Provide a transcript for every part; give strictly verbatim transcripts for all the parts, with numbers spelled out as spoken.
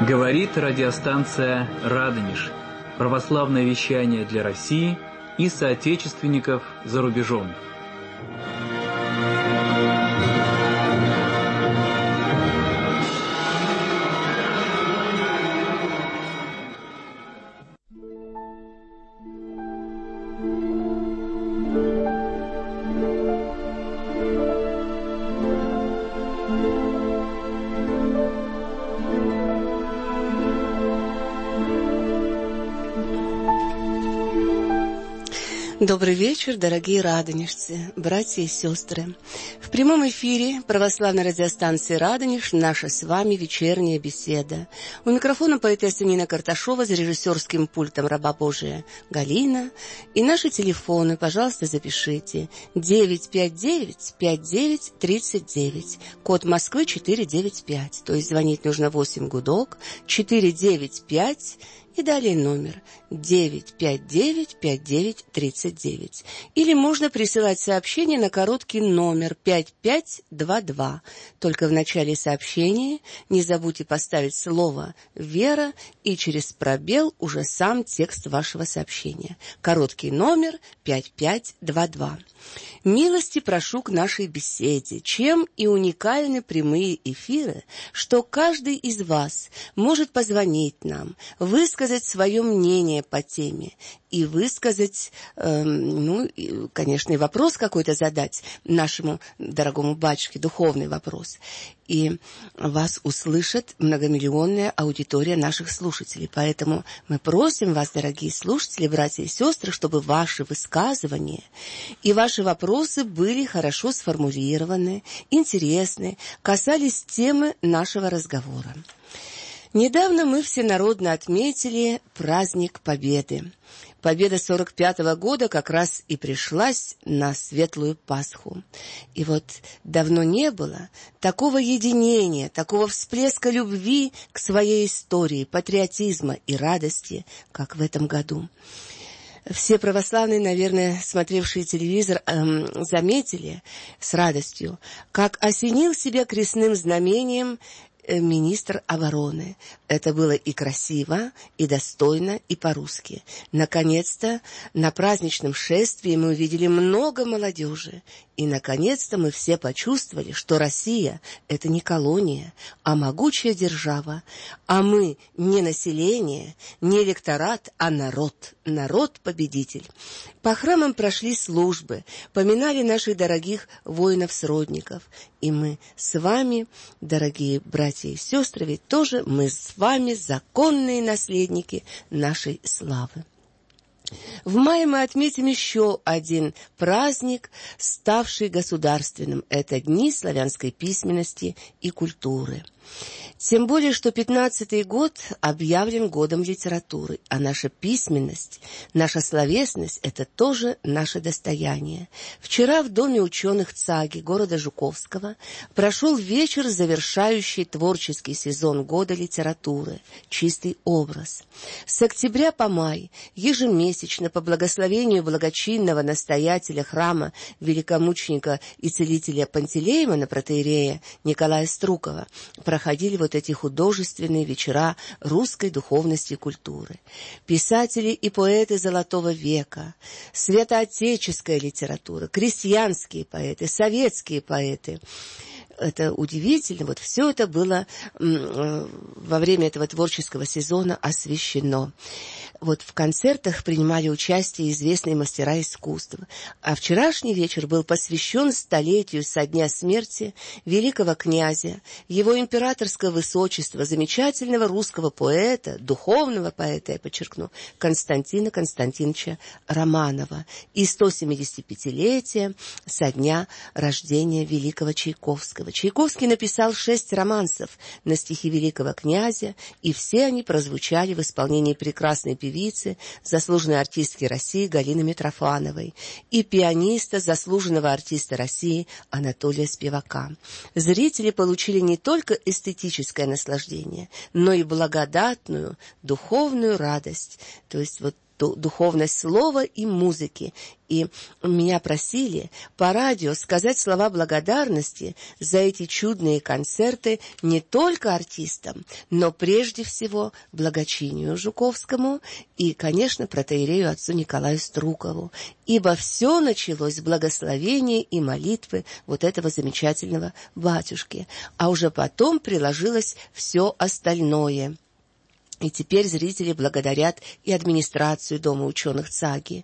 Говорит радиостанция «Радонеж». Православное вещание для России и соотечественников за рубежом. Добрый вечер, дорогие радонежцы, братья и сестры. В прямом эфире православной радиостанции «Радонеж» наша с вами вечерняя беседа. У микрофона поэтесса Нина Карташова, за режиссерским пультом раба Божия Галина. И наши телефоны, пожалуйста, запишите. девять пять девять пять девять тридцать девять, код Москвы четыреста девяносто пять. То есть звонить нужно восемь гудок, четыреста девяносто пять. И далее номер девять пять девять пять девять тридцать девять. Или можно присылать сообщение на короткий номер пять пять два два. Только в начале сообщения не забудьте поставить слово «Вера» и через пробел уже сам текст вашего сообщения. Короткий номер пять пять два два. Милости прошу к нашей беседе. Чем и уникальны прямые эфиры, что каждый из вас может позвонить нам, высказать свое мнение по теме и высказать, э, ну, и, конечно, и вопрос какой-то задать нашему дорогому батюшке, духовный вопрос. И вас услышит многомиллионная аудитория наших слушателей. Поэтому мы просим вас, дорогие слушатели, братья и сестры, чтобы ваши высказывания и ваши вопросы были хорошо сформулированы, интересны, касались темы нашего разговора. Недавно мы всенародно отметили праздник Победы. Победа сорок пятого года как раз и пришлась на Светлую Пасху. И вот давно не было такого единения, такого всплеска любви к своей истории, патриотизма и радости, как в этом году. Все православные, наверное, смотревшие телевизор, эм, заметили с радостью, как осенил себя крестным знамением министр обороны. Это было и красиво, и достойно, и по-русски. Наконец-то на праздничном шествии мы увидели много молодежи. И, наконец-то, мы все почувствовали, что Россия – это не колония, а могучая держава. А мы не население, не электорат, а народ. Народ-победитель. По храмам прошли службы, поминали наших дорогих воинов-сродников. И мы с вами, дорогие братья и сестры, ведь тоже мы с вами законные наследники нашей славы. В мае мы отметим еще один праздник, ставший государственным. Это Дни славянской письменности и культуры. Тем более, что пятнадцатый год объявлен годом литературы, а наша письменность, наша словесность – это тоже наше достояние. Вчера в Доме ученых ЦАГИ города Жуковского прошел вечер, завершающий творческий сезон года литературы «Чистый образ». С октября по май ежемесячно по благословению благочинного настоятеля храма великомученика и целителя Пантелеимона протоиерея Николая Струкова проходили вот эти художественные вечера русской духовности и культуры. Писатели и поэты Золотого века, святоотеческая литература, крестьянские поэты, советские поэты. Это удивительно, вот все это было во время этого творческого сезона освещено. Вот в концертах принимали участие известные мастера искусства. А вчерашний вечер был посвящен столетию со дня смерти великого князя, его императорского высочества, замечательного русского поэта, духовного поэта, я подчеркну, Константина Константиновича Романова, и сто семидесятипятилетия со дня рождения великого Чайковского. Чайковский написал шесть романсов на стихи великого князя, и все они прозвучали в исполнении прекрасной певицы, заслуженной артистки России Галины Митрофановой и пианиста, заслуженного артиста России Анатолия Спивака. Зрители получили не только эстетическое наслаждение, но и благодатную духовную радость. То есть вот ту духовность слова и музыки. И меня просили по радио сказать слова благодарности за эти чудные концерты не только артистам, но прежде всего благочинию Жуковскому и, конечно, протоиерею отцу Николаю Струкову, ибо все началось с благословения и молитвы вот этого замечательного батюшки, а уже потом приложилось все остальное. И теперь зрители благодарят и администрацию Дома ученых ЦАГИ,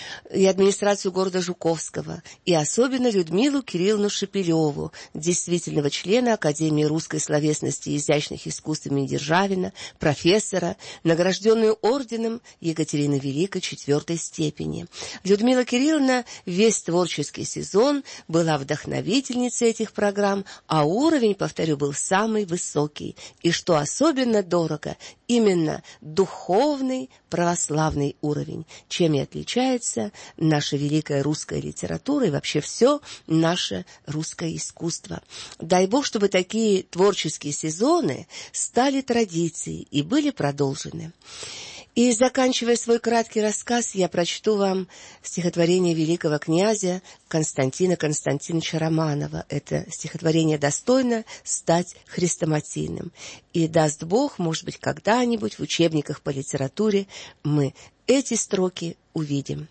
и администрацию города Жуковского, и особенно Людмилу Кирилловну Шепелеву, действительного члена Академии русской словесности и изящных искусств имени Державина, профессора, награжденную орденом Екатерины Великой четвертой степени. Людмила Кирилловна весь творческий сезон была вдохновительницей этих программ, а уровень, повторю, был самый высокий. И что особенно дорого, именно духовный православный уровень, чем и отличается наша великая русская литература и вообще все наше русское искусство. Дай Бог, чтобы такие творческие сезоны стали традицией и были продолжены. И, заканчивая свой краткий рассказ, я прочту вам стихотворение великого князя Константина Константиновича Романова. Это стихотворение достойно стать хрестоматийным. И даст Бог, может быть, когда-нибудь в учебниках по литературе мы эти строки увидим.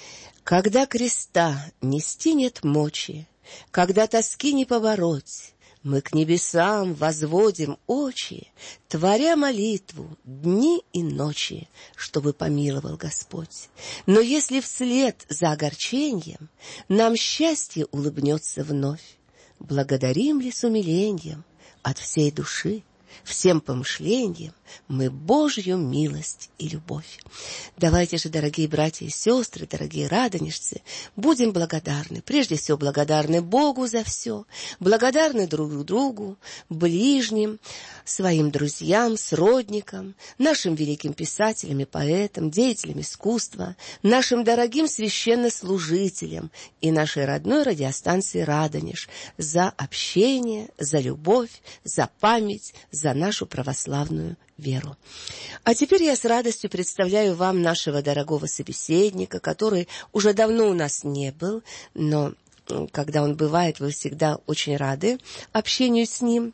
«Когда креста нести нет мочи, когда тоски не побороть, мы к небесам возводим очи, творя молитву дни и ночи, чтобы помиловал Господь. Но если вслед за огорчением нам счастье улыбнется вновь, благодарим ли с умилением от всей души, всем помышлениям мы Божью милость и любовь». Давайте же, дорогие братья и сестры, дорогие радонежцы, будем благодарны. Прежде всего, благодарны Богу за все, благодарны друг другу, ближним, своим друзьям, сродникам, нашим великим писателям и поэтам, деятелям искусства, нашим дорогим священнослужителям и нашей родной радиостанции «Радонеж» за общение, за любовь, за память, за нашу православную веру. А теперь я с радостью представляю вам нашего дорогого собеседника, который уже давно у нас не был, но когда он бывает, вы всегда очень рады общению с ним.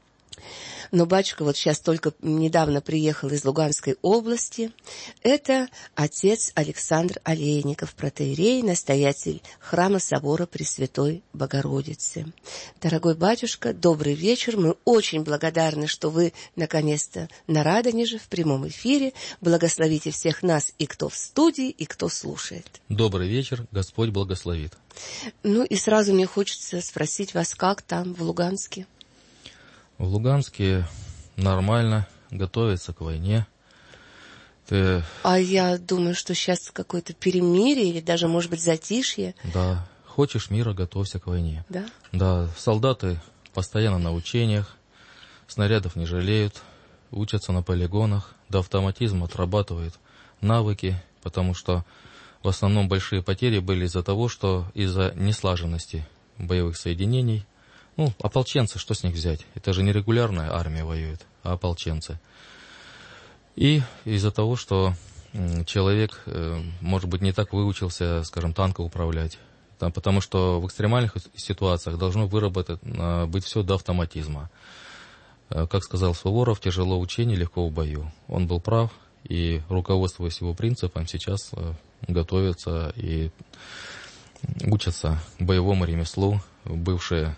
Но батюшка вот сейчас только недавно приехал из Луганской области. Это отец Александр Олейников, протоиерей, настоятель храма собора Пресвятой Богородицы. Дорогой батюшка, добрый вечер. Мы очень благодарны, что вы наконец-то на Радонеже в прямом эфире. Благословите всех нас, и кто в студии, и кто слушает. Добрый вечер, Господь благословит. Ну и сразу мне хочется спросить вас, как там в Луганске? В Луганске нормально, готовится к войне. Ты... А я думаю, что сейчас какое-то перемирие или даже, может быть, затишье. Да, хочешь мира, готовься к войне. Да? Да, солдаты постоянно на учениях, снарядов не жалеют, учатся на полигонах, до автоматизма отрабатывают навыки, потому что в основном большие потери были из-за того, что из-за неслаженности боевых соединений. Ну, ополченцы, что с них взять? Это же не регулярная армия воюет, а ополченцы. И из-за того, что человек, может быть, не так выучился, скажем, танком управлять, потому что в экстремальных ситуациях должно выработать, быть все до автоматизма. Как сказал Суворов, тяжело в учении, легко в бою. Он был прав, и, руководствуясь его принципом, сейчас готовятся и учатся боевому ремеслу бывшие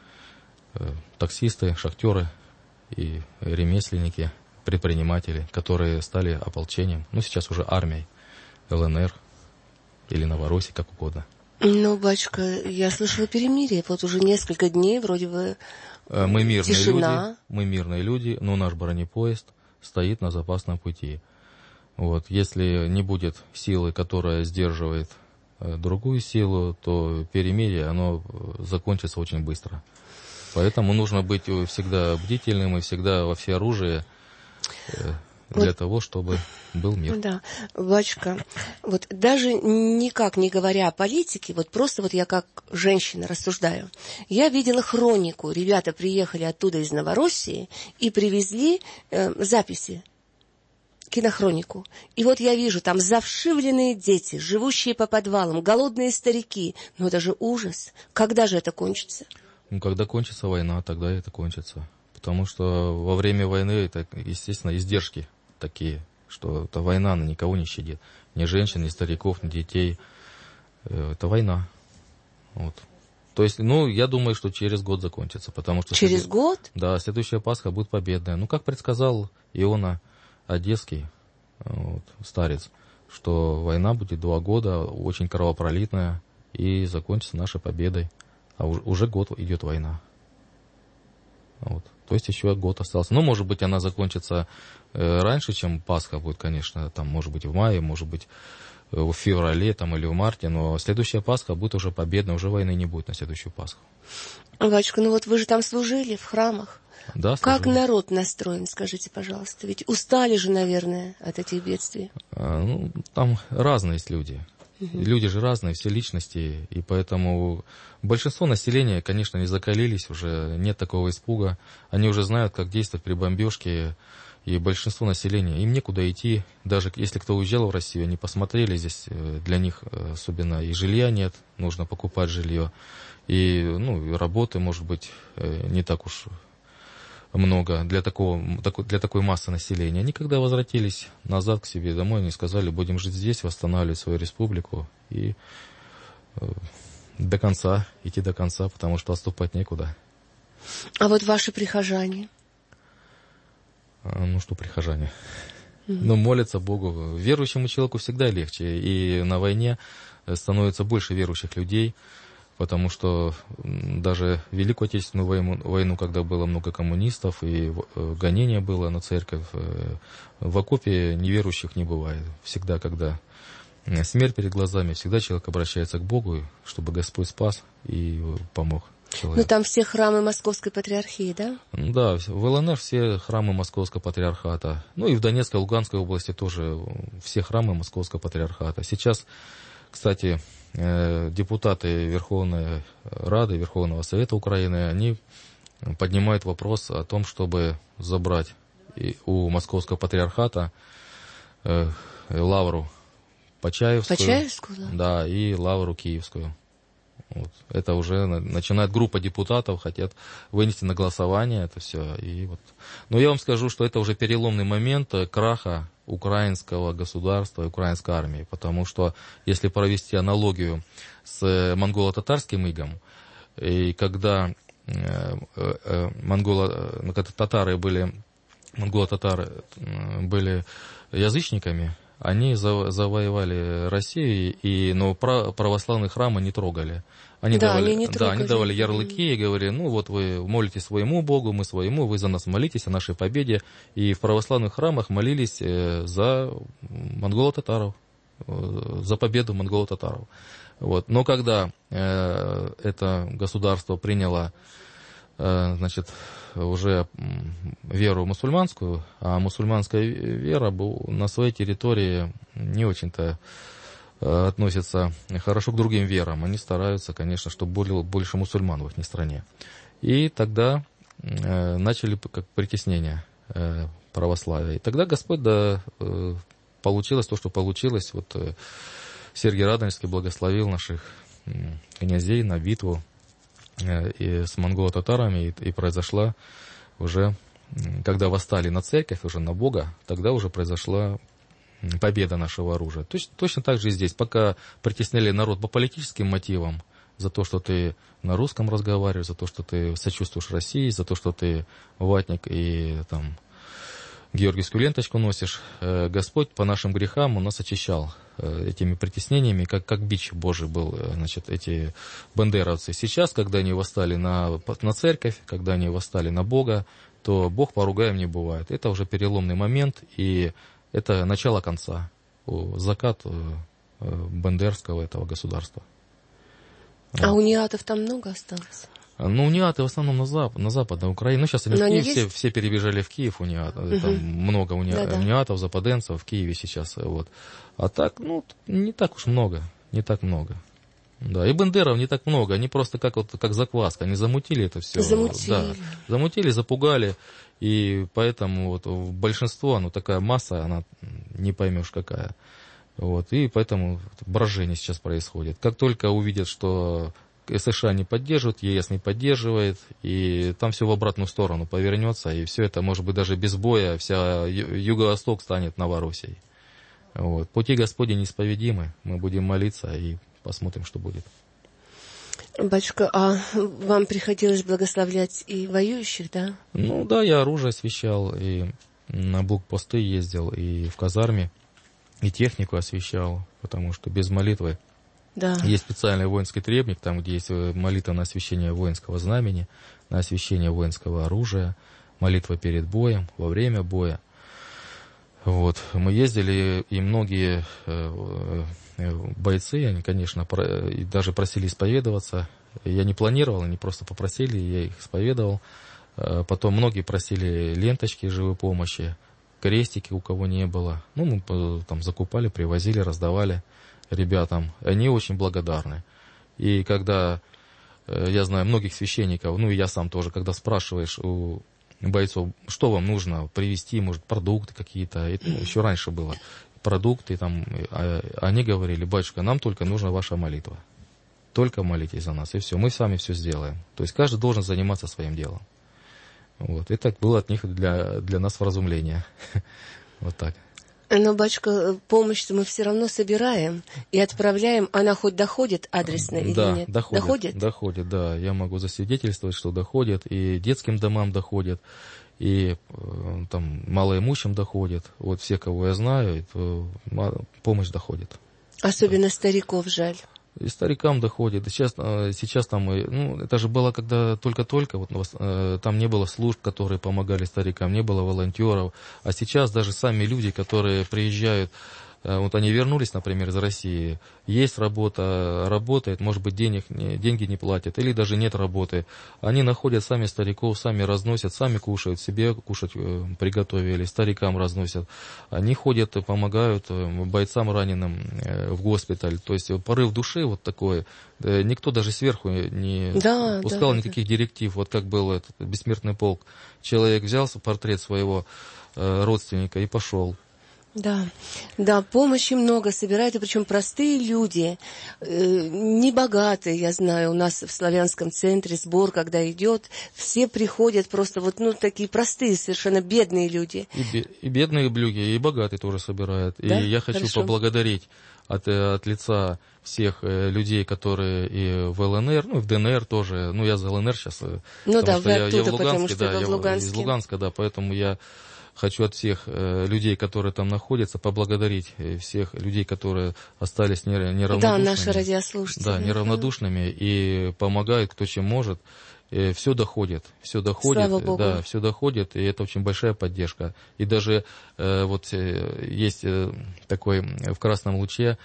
таксисты, шахтеры и ремесленники, предприниматели, которые стали ополчением, ну, сейчас уже армией, ЛНР или Новороссии, как угодно. Ну, батюшка, я слышала перемирие, вот уже несколько дней вроде бы мы мирные тишина. Люди, мы мирные люди, но наш бронепоезд стоит на запасном пути. Вот, если не будет силы, которая сдерживает другую силу, то перемирие, оно закончится очень быстро. Поэтому нужно быть всегда бдительным и всегда во всеоружии для вот. того, чтобы был мир. Да, батюшка, вот даже никак не говоря о политике, вот просто вот я как женщина рассуждаю. Я видела хронику, ребята приехали оттуда из Новороссии и привезли э, записи. кинохронику. И вот я вижу там завшивленные дети, живущие по подвалам, голодные старики. Ну это же ужас. Когда же это кончится? Ну, когда кончится война, тогда это кончится. Потому что во время войны это, естественно, издержки такие, что это война, она никого не щадит. Ни женщин, ни стариков, ни детей. Это война. Вот. То есть, ну, я думаю, что через год закончится, потому что... Через след... год? Да, следующая Пасха будет победная. Ну, как предсказал Иона Одесский, вот, старец, что война будет два года, очень кровопролитная, и закончится нашей победой. А уже, уже год идет война. Вот. То есть еще год остался. Ну, может быть, она закончится э, раньше, чем Пасха будет, конечно, там, может быть, в мае, может быть, в феврале там, или в марте, но следующая Пасха будет уже победная, уже войны не будет на следующую Пасху. Батюшка, ну вот вы же там служили, в храмах. Да, как служили. Народ настроен, скажите, пожалуйста? Ведь устали же, наверное, от этих бедствий. А, ну, там разные есть люди. Угу. Люди же разные, все личности, и поэтому большинство населения, конечно, не закалились, уже нет такого испуга. Они уже знают, как действовать при бомбежке. И большинство населения, им некуда идти, даже если кто уезжал в Россию, они посмотрели, здесь для них особенно и жилья нет, нужно покупать жилье, и ну, работы, может быть, не так уж много для, такого, для такой массы населения. Они когда возвратились назад к себе домой, они сказали, будем жить здесь, восстанавливать свою республику и до конца, идти до конца, потому что отступать некуда. А вот ваши прихожане? Ну что, прихожане? Mm-hmm. Ну, молятся Богу. Верующему человеку всегда легче. И на войне становится больше верующих людей, потому что даже в Великую Отечественную войну, войну, когда было много коммунистов и гонения было на церковь, в окопе неверующих не бывает. Всегда, когда смерть перед глазами, всегда человек обращается к Богу, чтобы Господь спас и помог. Человек. Ну, там все храмы Московской Патриархии, да? Да, в ЛНР все храмы Московского Патриархата. Ну, и в Донецкой, Луганской области тоже все храмы Московского Патриархата. Сейчас, кстати, депутаты Верховной Рады, Верховного Совета Украины, они поднимают вопрос о том, чтобы забрать у Московского Патриархата лавру Почаевскую, Почаевскую, да? Да, и лавру Киевскую. Вот. Это уже начинает группа депутатов, хотят вынести на голосование это все. И вот. Но я вам скажу, что это уже переломный момент краха украинского государства и украинской армии. Потому что если провести аналогию с монголо-татарским игом, и когда э, э, монголо, когда татары были, монголо-татары были язычниками, они завоевали Россию, и, но православные храмы не трогали. Они, да, давали, они, не да, они давали ярлыки и говорили, ну вот вы молитесь своему Богу, мы своему, вы за нас молитесь, о нашей победе. И в православных храмах молились за монголо-татаров, за победу монголо-татаров. Вот. Но когда э, это государство приняло э, значит, уже веру мусульманскую, а мусульманская вера на своей территории не очень-то относится хорошо к другим верам. Они стараются, конечно, чтобы было больше мусульман в их стране. И тогда э, начали как притеснение э, православия. И тогда Господь, да, э, получилось то, что получилось. Вот э, Сергий Радонежский благословил наших э, князей на битву и с монголо-татарами, и, и произошла уже, когда восстали на церковь, уже на Бога, тогда уже произошла победа нашего оружия. Точно, точно так же и здесь. Пока притесняли народ по политическим мотивам, за то, что ты на русском разговариваешь, за то, что ты сочувствуешь России, за то, что ты ватник и там георгиевскую ленточку носишь, Господь по нашим грехам у нас очищал этими притеснениями, как, как бич Божий был, значит, эти бандеровцы. Сейчас, когда они восстали на, на церковь, когда они восстали на Бога, то Бог поругаем не бывает. Это уже переломный момент, и это начало конца, закат бандерского этого государства. А вот. Униатов там много осталось? Ну, униаты в основном на, зап- на западной Украине. Ну, сейчас они Но в Киев, все, все перебежали в Киев, униат, угу. Там много уни... униатов, западенцев в Киеве сейчас. Вот. А так, ну, не так уж много, не так много. Да, и бендеров не так много, они просто как вот как закваска, они замутили это все. Замутили. Да, замутили, запугали, и поэтому вот большинство, ну такая масса, она не поймешь какая. Вот, и поэтому брожение сейчас происходит. Как только увидят, что США не поддерживает, ЕС не поддерживает, и там все в обратную сторону повернется, и все это, может быть, даже без боя, вся Юго-Восток станет Новороссией. Вот. Пути Господни неисповедимы, мы будем молиться и посмотрим, что будет. Батюшка, а вам приходилось благословлять и воюющих, да? Ну да, я оружие освещал, и на блокпосты ездил, и в казарме, и технику освещал, потому что без молитвы Да. есть специальный воинский требник, там, где есть молитва на освящение воинского знамени, на освящение воинского оружия, молитва перед боем, во время боя. Вот. Мы ездили, и многие бойцы, они, конечно, и даже просили исповедоваться. Я не планировал, они просто попросили, я их исповедовал. Потом многие просили ленточки живой помощи, крестики, у кого не было. Ну, мы там закупали, привозили, раздавали ребятам. Они очень благодарны. И когда, я знаю многих священников, ну и я сам тоже, когда спрашиваешь у бойцов, что вам нужно привезти, может, продукты какие-то, это еще раньше было, продукты, там, они говорили: батюшка, нам только нужна ваша молитва. Только молитесь за нас, и все, мы сами все сделаем. То есть каждый должен заниматься своим делом. Вот. И так было от них для, для нас вразумление. Вот так. Но, батюшка, помощь-то мы все равно собираем и отправляем. Она хоть доходит адресно или да, нет? Доходит, доходит? Доходит, да. Я могу засвидетельствовать, что доходит. И детским домам доходит, и там малоимущим доходит. Вот все, кого я знаю, помощь доходит. Особенно да. Стариков жаль. И старикам доходит. Сейчас, сейчас там, ну, это же было, когда только-только, вот, там не было служб, которые помогали старикам, не было волонтеров. А сейчас даже сами люди, которые приезжают, вот они вернулись, например, из России, есть работа, работает, может быть, денег, деньги не платят, или даже нет работы. Они находят сами стариков, сами разносят, сами кушают, себе кушать приготовили, старикам разносят. Они ходят, помогают бойцам раненым в госпиталь. То есть порыв души вот такой. Никто даже сверху не да, пускал да, никаких да. директив. Вот как был этот бессмертный полк. Человек взял портрет своего родственника и пошел. Да, да, помощи много собирают, и причем простые люди, э, небогатые, я знаю, у нас в Славянском центре сбор, когда идет, все приходят просто вот, ну, такие простые, совершенно бедные люди. И, бе- и бедные люди, и богатые тоже собирают. Да? И я хочу Хорошо. поблагодарить от, от лица всех э, людей, которые и в ЛНР, ну и в ДНР тоже, ну я за ЛНР сейчас, ну, потому да, что я, оттуда, я в Луганске, потому что да, я в Луганске. из Луганска, да, поэтому я хочу от всех э, людей, которые там находятся, поблагодарить всех людей, которые остались неравнодушными. Да, наши радиослушатели. Да, неравнодушными и помогают, кто чем может. И все доходит, все доходит, Слава Богу. Да, все доходит, и это очень большая поддержка. И даже э, вот э, есть э, такой в Красном Луче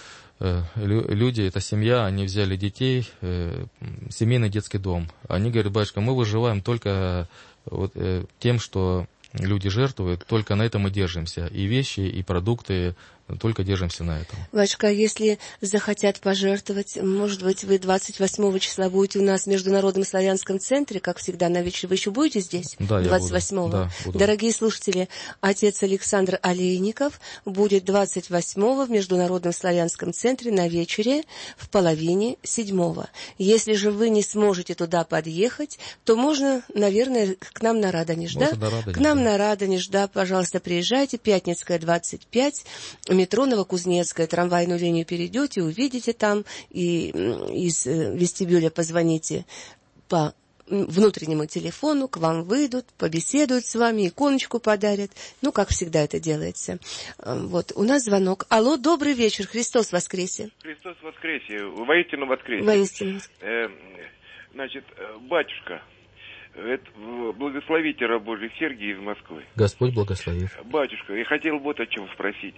э, люди, это семья, они взяли детей, э, семейный детский дом. Они говорят: батюшка, мы выживаем только вот, э, тем, что люди жертвуют, только на этом мы держимся. И вещи, и продукты, только держимся на этом. Батюшка, если захотят пожертвовать, может быть, вы двадцать восьмого числа будете у нас в Международном славянском центре, как всегда, на вечер. Вы еще будете здесь? Да, двадцать восьмого? Я буду. Да, буду. Дорогие слушатели, отец Александр Олейников будет двадцать восьмого в Международном славянском центре на вечере в половине седьмого. Если же вы не сможете туда подъехать, то можно, наверное, к нам на Радонеж, да? На Радонеж, к нам да. на Радонеж, да, пожалуйста, приезжайте, Пятницкая, двадцать пять, метро Новокузнецкая, трамвайную линию перейдете, увидите там, и из вестибюля позвоните по внутреннему телефону, к вам выйдут, побеседуют с вами, иконочку подарят. Ну, как всегда это делается. Вот, у нас звонок. Алло, добрый вечер, Христос воскресе. Христос воскресе, воистину воскресе. Воистину. Э, значит, батюшка, это, благословите раб Божий Сергий из Москвы. Господь благословит. Батюшка, я хотел вот о чем спросить.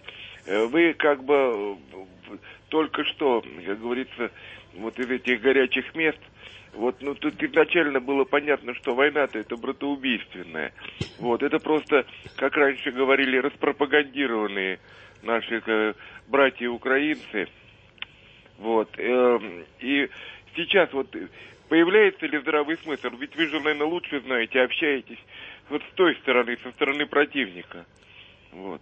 Вы как бы только что, как говорится, вот из этих горячих мест, вот, ну, тут изначально было понятно, что война-то это братоубийственная. Вот, это просто, как раньше говорили, распропагандированные наши э, братья-украинцы. Вот. И сейчас вот появляется ли здравый смысл? Ведь вы же, наверное, лучше знаете, общаетесь вот с той стороны, со стороны противника. Вот.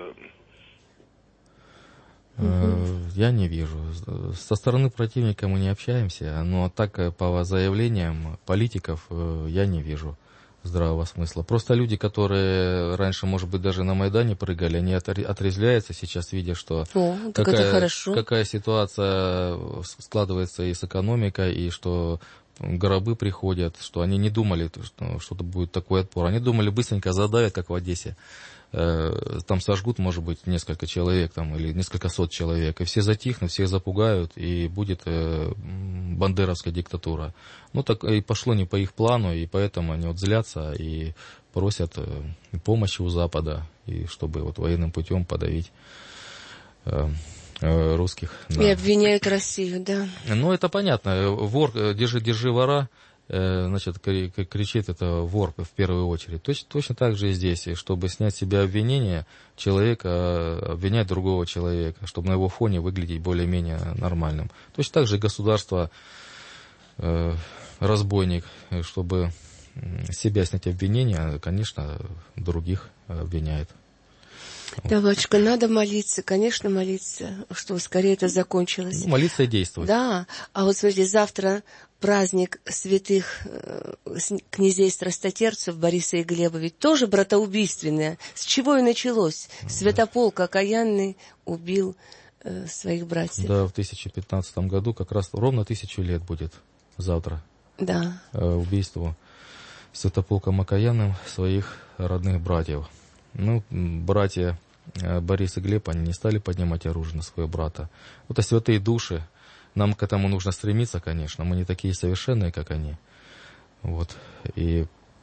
Я не вижу. Со стороны противника мы не общаемся, но так по заявлениям политиков я не вижу здравого смысла. Просто люди, которые раньше, может быть, даже на Майдане прыгали, они отрезвляются сейчас, видя, что О, какая, какая ситуация складывается и с экономикой, и что гробы приходят, что они не думали, что что-то будет такой отпор. Они думали, быстренько задавят, как в Одессе. Там сожгут, может быть, несколько человек там, или несколько сот человек, и все затихнут, всех запугают, и будет э, бандеровская диктатура. Ну, так и пошло не по их плану, и поэтому они вот злятся и просят э, помощи у Запада, и чтобы вот военным путем подавить э, э, русских. Да. И обвиняют Россию, да. Ну, это понятно. Вор, держи, держи вора. Значит, кричит это вор в первую очередь. Точно, точно так же и здесь. Чтобы снять с себя обвинение, человека обвинять другого человека, чтобы на его фоне выглядеть более-менее нормальным. Точно так же и государство э, разбойник, чтобы себя снять обвинения, конечно, других обвиняет. Да, батюшка, надо молиться, конечно, молиться, чтобы скорее это закончилось. Ну, молиться и действовать. Да, а вот смотрите, завтра праздник святых князей страстотерцев Бориса и Глеба, ведь тоже братоубийственное. С чего и началось? Святополк окаянный убил э, своих братьев. Да, в тысяча пятнадцатом году как раз ровно тысячу лет будет завтра. Да. Э, убийству Святополком окаянным своих родных братьев. Ну, братья Борис и Глеб, они не стали поднимать оружие на своего брата. Вот, а святые души, нам к этому нужно стремиться, конечно. Мы не такие совершенные, как они. Вот. И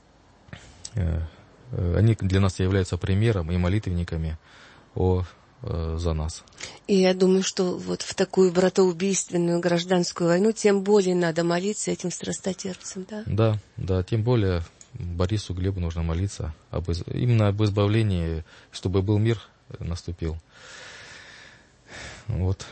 э, они для нас являются примером и молитвенниками о, э, за нас. И я думаю, что вот в такую братоубийственную гражданскую войну тем более надо молиться этим страстотерпцам, да? Да, да, тем более Борису Глебу нужно молиться об, именно об избавлении, чтобы был мир наступил. Вот.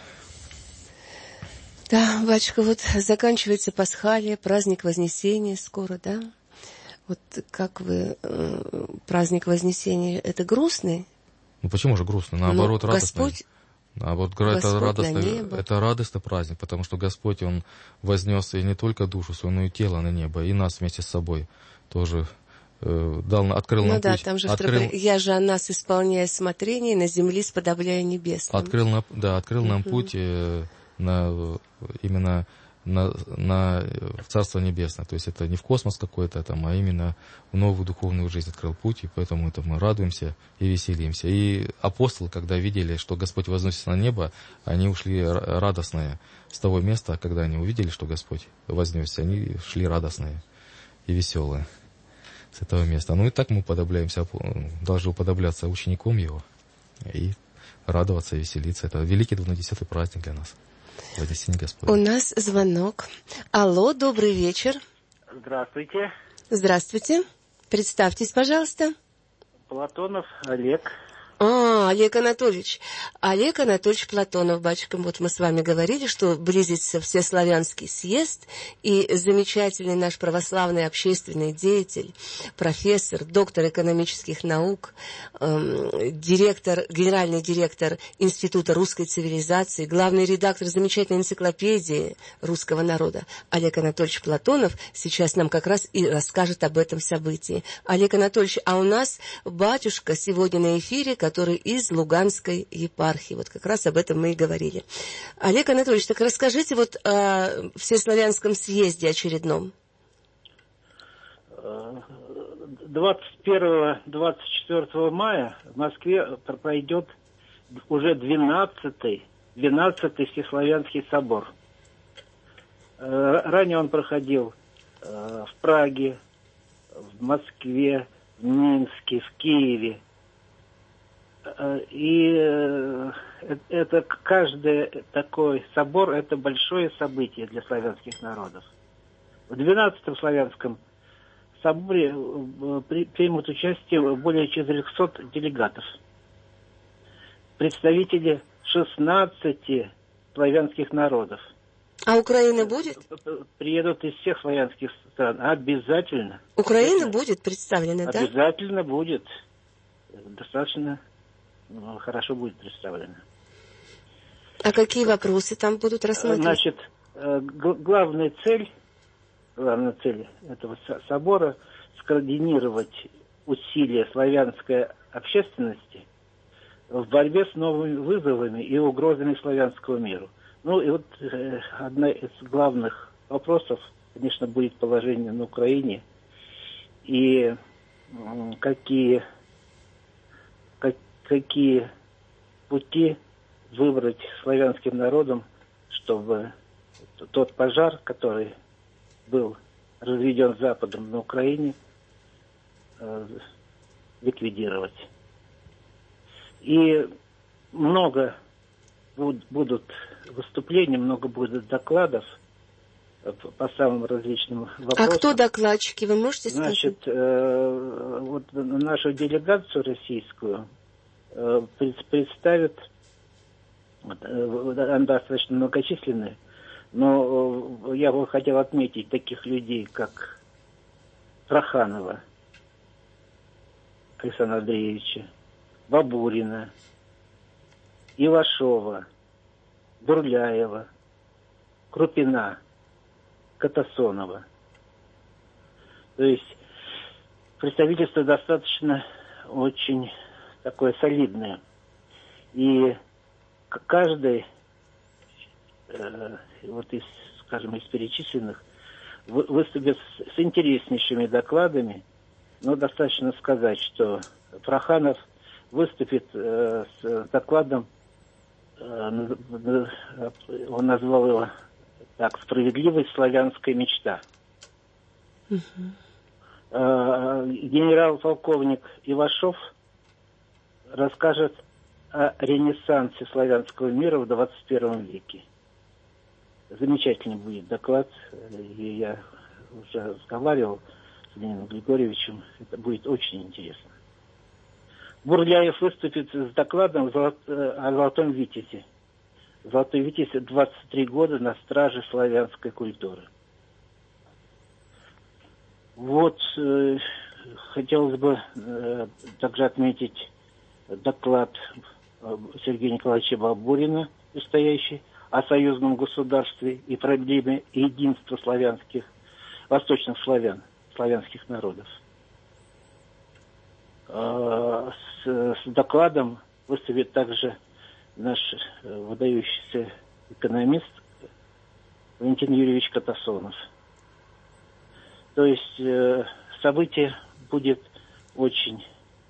Да, батюшка, вот заканчивается Пасхалия, праздник Вознесения скоро, да? Вот как вы, э, праздник Вознесения, это грустный? Ну почему же грустный? Наоборот, радостный. Господь, Наоборот, это радостный, это радостный праздник, потому что Господь, Он вознес и не только душу свою, но и тело на небо, и нас вместе с собой тоже э, дал, открыл ну нам да, путь. там же открыл, второй, я же о нас исполняя смотрение, на земле сподобляя небесным. Открыл, на, да, открыл нам uh-huh. путь э, на, именно на, на, в Царство Небесное. То есть это не в космос какой-то, там, а именно в новую духовную жизнь открыл путь, и поэтому это мы радуемся и веселимся. И апостолы, когда видели, что Господь возносится на небо, они ушли радостные с того места, когда они увидели, что Господь вознесся, они шли радостные и веселые с этого места. Ну и так мы уподобляемся, должны уподобляться учеником Его и радоваться и веселиться. Это великий двунадесятый праздник для нас. Вознесение Господне. У нас звонок. Алло, добрый вечер. Здравствуйте. Здравствуйте. Представьтесь, пожалуйста. Платонов Олег. А, Олег Анатольевич. Олег Анатольевич Платонов, батюшка, вот мы с вами говорили, что близится Всеславянский съезд, и замечательный наш православный общественный деятель, профессор, доктор экономических наук, эм, директор, генеральный директор Института русской цивилизации, главный редактор замечательной энциклопедии русского народа Олег Анатольевич Платонов сейчас нам как раз и расскажет об этом событии. Олег Анатольевич, а у нас батюшка сегодня на эфире, который из Луганской епархии. Вот как раз об этом мы и говорили. Олег Анатольевич, так расскажите вот о Всеславянском съезде очередном. двадцать первого — двадцать четвёртого мая в Москве пройдет уже двенадцатый, двенадцатый Всеславянский собор. Ранее он проходил в Праге, в Москве, в Минске, в Киеве. И это каждый такой собор — это большое событие для славянских народов. В двенадцатом славянском соборе примут участие более четырехсот делегатов. Представители шестнадцати славянских народов. А Украина будет? Приедут из всех славянских стран. Обязательно. Украина будет представлена, да? Обязательно будет. Достаточно ну, хорошо будет представлена. А какие вопросы там будут рассмотрены? Значит, главная цель, главная цель этого собора — скоординировать усилия славянской общественности в борьбе с новыми вызовами и угрозами славянскому миру. Ну и вот э, одна из главных вопросов, конечно, будет положение на Украине и э, какие, как, какие пути выбрать славянским народам, чтобы тот пожар, который был разведен Западом на Украине, э, ликвидировать. И много буд, будут выступлений, много будет докладов по самым различным вопросам. А кто докладчики, вы можете сказать? Значит, э, вот нашу делегацию российскую э, представит, вот, э, она достаточно многочисленная, но э, я бы хотел отметить таких людей, как Проханова Александра Андреевича, Бабурина, Ивашова, Бурляева, Крупина, Катасонова. То есть представительство достаточно очень такое солидное. И каждый э, вот из, скажем, из перечисленных выступит с, с интереснейшими докладами. Но достаточно сказать, что Проханов выступит э, с докладом, э, он назвал его так, «Справедливость славянская мечта». Uh-huh. Э, генерал-полковник Ивашов расскажет о ренессансе славянского мира в двадцать первом веке. Замечательный будет доклад, и я уже разговаривал с Леонидом Григорьевичем, это будет очень интересно. Бурляев выступит с докладом о Золотом Витязе. Золотой Витязь — двадцать три года на страже славянской культуры. Вот э, хотелось бы э, также отметить доклад Сергея Николаевича Бабурина, предстоящий о союзном государстве и проблеме единства славянских, восточных славян, славянских народов. С, с докладом выступит также наш выдающийся экономист Валентин Юрьевич Катасонов. То есть э, событие будет очень,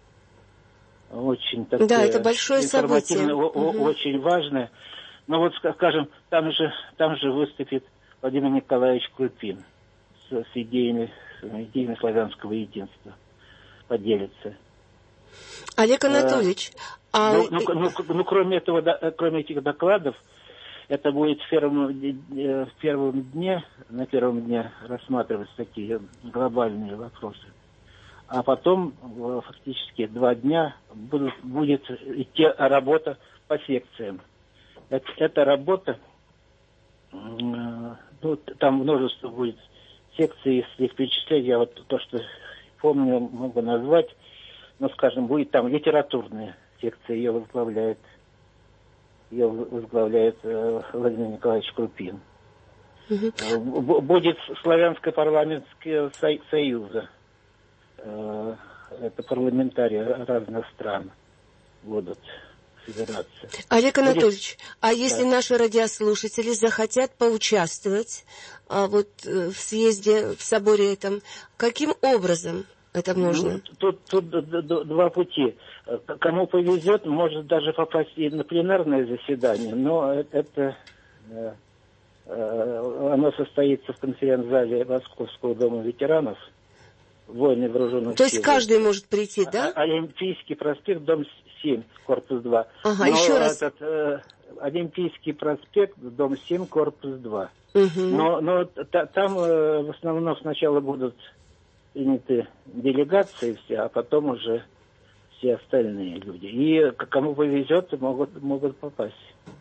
очень такое, да, это большое событие, угу. Очень важное. Но вот, скажем, там же, там же выступит Владимир Николаевич Крупин с, с идеями, с идеями славянского единства, поделится. Олег Анатольевич, а... а... ну, ну, ну, ну, кроме этого, да, кроме этих докладов, это будет в первом, в первом дне, на первом дне рассматриваться такие глобальные вопросы. А потом, фактически, два дня будут, будет идти работа по секциям. Это, эта работа, ну, там множество будет секций, если их перечислять, я вот то, что помню, могу назвать. Ну, скажем, будет там литературная секция, ее возглавляет, ее возглавляет э, Владимир Николаевич Крупин. Uh-huh. Будет славянское парламентское союза. Э, это парламентарии разных стран будут собираться. Олег Анатольевич, будет... а если да. наши радиослушатели захотят поучаствовать а, вот, в съезде, в соборе этом, каким образом? Это можно. Ну, тут, тут два пути. Кому повезет, может даже попасть и на пленарное заседание, но это э, э, оно состоится в конференц-зале Московского дома ветеранов воины вооруженных сил. То есть каждый может прийти, да? Олимпийский проспект, дом семь, корпус два. Ага, но еще раз. Этот, э, Олимпийский проспект, дом семь, корпус два. Угу. Но, но та, там э, в основном сначала будут приняты делегации все, а потом уже все остальные люди. И кому повезет, могут, могут попасть.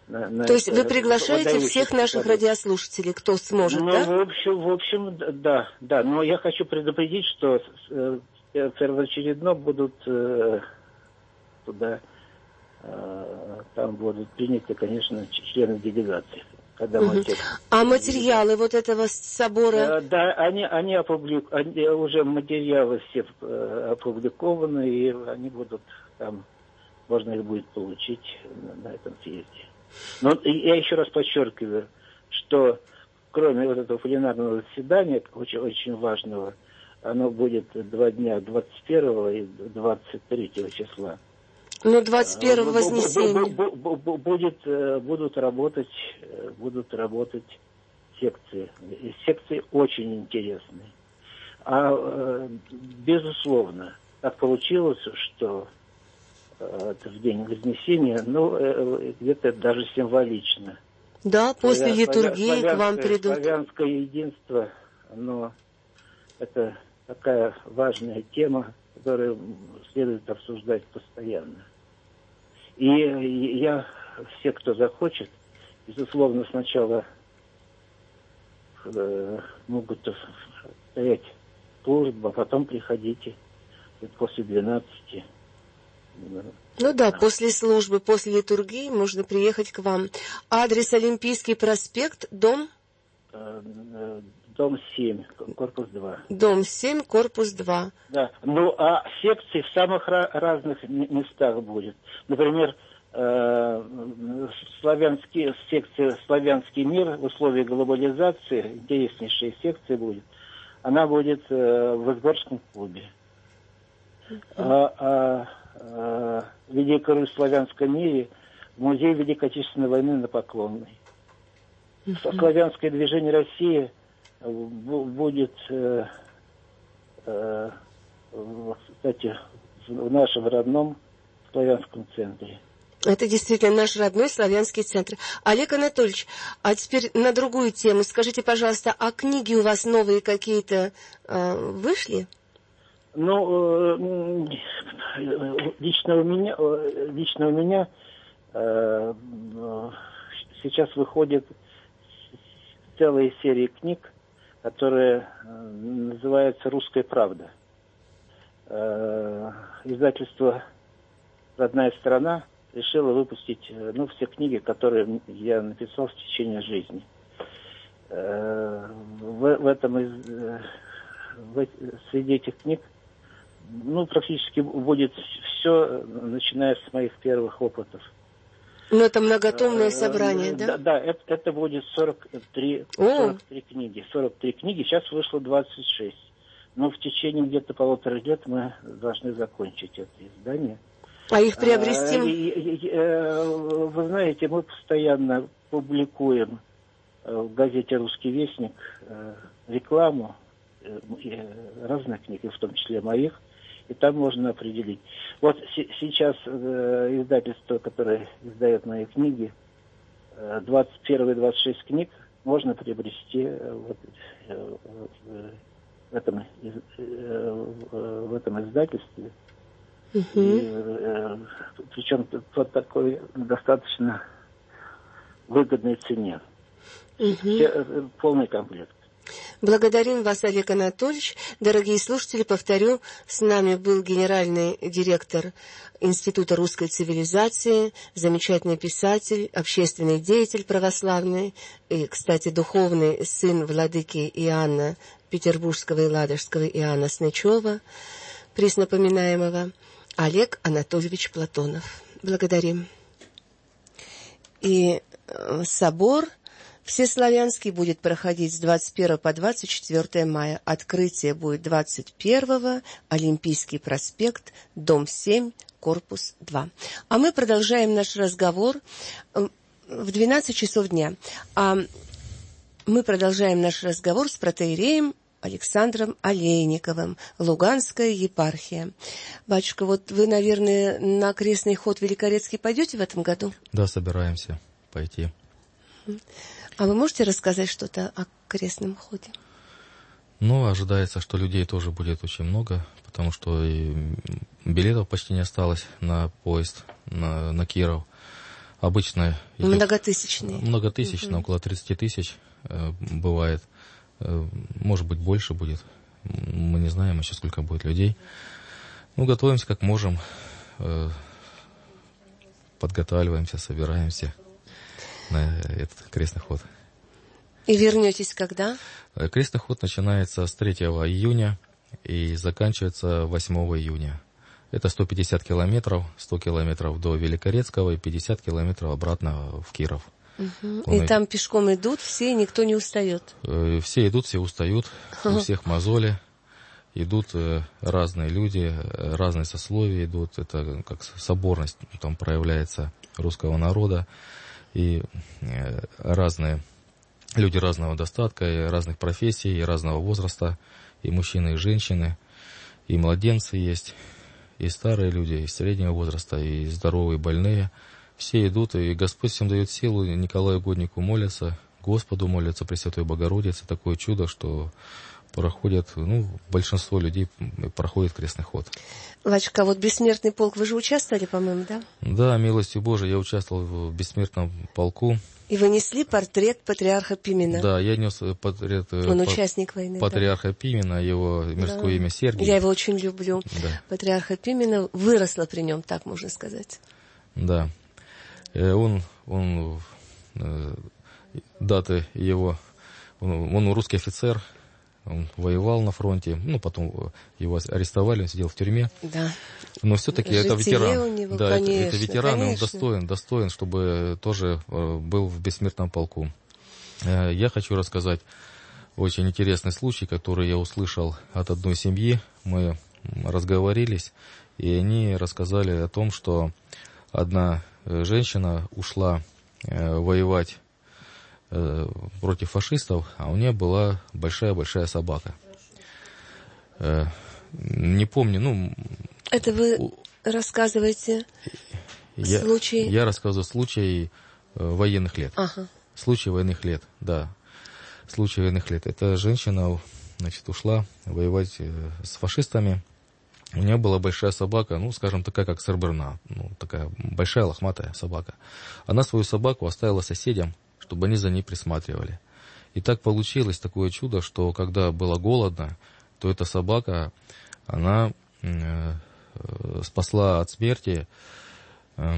На, на То есть это, вы приглашаете всех наших подать. радиослушателей, кто сможет, ну, да? в общем, в общем, да, да. Но я хочу предупредить, что э, первоочередно будут э, туда, э, там будут приняты, конечно, члены делегации. Когда мы всех... А материалы вот этого собора? Э, да, они, они, опублик... они уже материалы все э, опубликованы, и они будут там, можно их будет получить на, на этом съезде. Но я еще раз подчеркиваю, что кроме вот этого пленарного заседания, очень, очень важного, оно будет два дня, двадцать первого и двадцать третьего числа. Ну, двадцать первого вознесенья. Будет, будут работать, будут работать секции. И секции очень интересные. А, безусловно, так получилось, что это в день Вознесения, ну, где-то даже символично. Да, после Славя... литургии к вам придут. Славянское единство, оно, это такая важная тема, которую следует обсуждать постоянно. И я, все, кто захочет, безусловно, сначала э, могут стоять службу, а потом приходите после двенадцати. Ну да, после службы, после литургии можно приехать к вам. Адрес Олимпийский проспект, дом? Дом семь, корпус два. Дом семь, корпус два. Да, ну а секции в самых ra- разных местах будет. Например, э- славянские, секция «Славянский мир» в условиях глобализации, интереснейшая секция будет. Она будет э- в Изборском клубе. Uh-huh. А, а, а, Великой Русь-Славянском мире в музее Великой Отечественной войны на Поклонной. Uh-huh. Славянское движение России будет, э, э, кстати, в нашем родном славянском центре. Это действительно наш родной славянский центр. Олег Анатольевич, а теперь на другую тему. Скажите, пожалуйста, а книги у вас новые какие-то э, вышли? Ну, э, лично у меня, лично у меня э, сейчас выходит целая серия книг, которая называется «Русская правда». Э, издательство «Родная страна» решила выпустить, ну, все книги, которые я написал в течение жизни. Э, в, в этом из, в, среди этих книг, ну, практически будет все, начиная с моих первых опытов. Ну, это многотомное собрание, э, да? Да, да, это, это будет сорок три, сорок три книги. сорок три книги, сейчас вышло двадцать шесть. Но в течение где-то полутора лет мы должны закончить это издание. А их приобрести? Вы знаете, мы постоянно публикуем в газете «Русский вестник» рекламу разных книг, в том числе моих, и там можно определить. Вот сейчас издательство, которое издает мои книги, двадцать первые двадцать шесть книг можно приобрести вот в этом, в этом издательстве. Uh-huh. И, э, причем по такой достаточно выгодной цене. Uh-huh. Все, э, полный комплект. Благодарим вас, Олег Анатольевич. Дорогие слушатели, повторю, с нами был генеральный директор Института русской цивилизации, замечательный писатель, общественный деятель православный и, кстати, духовный сын владыки Иоанна Петербургского и Ладожского Иоанна Снычева, преснопоминаемого, Олег Анатольевич Платонов. Благодарим. И собор всеславянский будет проходить с двадцать первого по двадцать четвёртое мая. Открытие будет двадцать первого, Олимпийский проспект, дом семь, корпус два. А мы продолжаем наш разговор в двенадцать часов дня. А мы продолжаем наш разговор с протоиереем Александром Олейниковым, Луганская епархия. Батюшка, вот вы, наверное, на крестный ход Великорецкий пойдете в этом году? Да, собираемся пойти. А вы можете рассказать что-то о крестном ходе? Ну, ожидается, что людей тоже будет очень много, потому что и билетов почти не осталось на поезд, на, на Киров. обычно... Многотысячные. Многотысячно, угу. Около тридцать тысяч э, бывает. Э, может быть, больше будет. Мы не знаем еще, сколько будет людей. Ну, готовимся как можем. Э, подготавливаемся, собираемся на этот крестный ход. И вернетесь когда? Крестный ход начинается с третьего июня и заканчивается восьмого июня. Это сто пятьдесят километров, сто километров до Великорецкого и пятьдесят километров обратно в Киров. Угу. И там пешком идут все, и никто не устает? Все идут, все устают, у всех мозоли. Идут разные люди, разные сословия идут. Это как соборность там проявляется русского народа. И разные люди разного достатка, и разных профессий, и разного возраста. И мужчины, и женщины, и младенцы есть, и старые люди, и среднего возраста, и здоровые, и больные. Все идут, и Господь всем дает силу. Николаю Угоднику молятся, Господу молятся, Пресвятой Богородице. Такое чудо, что проходят, ну, большинство людей проходит крестный ход. Вачка, вот «Бессмертный полк», вы же участвовали, по-моему, да? Да, милостью Божией, я участвовал в «Бессмертном полку». И вы несли портрет патриарха Пимена. Да, я нес портрет Он по- участник войны, патриарха да. Пимена, его мирское да. имя Сергий. Я его очень люблю. Да. Патриарха Пимена выросла при нем, так можно сказать. Да. Он, он даты его, он, он русский офицер, он воевал на фронте, ну, потом его арестовали, он сидел в тюрьме. Да. Но все-таки это ветеран. У него, да, конечно, это, это ветеран, конечно. Он достоин, достоин, чтобы тоже был в бессмертном полку. Я хочу рассказать очень интересный случай, который я услышал от одной семьи. Мы разговорились, и они рассказали о том, что одна женщина ушла воевать против фашистов, а у нее была большая-большая собака. Не помню, ну... Это вы рассказываете я, случай... Я рассказываю случай военных лет. Ага. Случай военных лет, да. Случай военных лет. Эта женщина, значит, ушла воевать с фашистами. У нее была большая собака, ну, скажем, такая, как сэрберна. Ну, такая большая лохматая собака. Она свою собаку оставила соседям, чтобы они за ней присматривали. И так получилось такое чудо, что когда было голодно, то эта собака, она э, э, спасла от смерти э,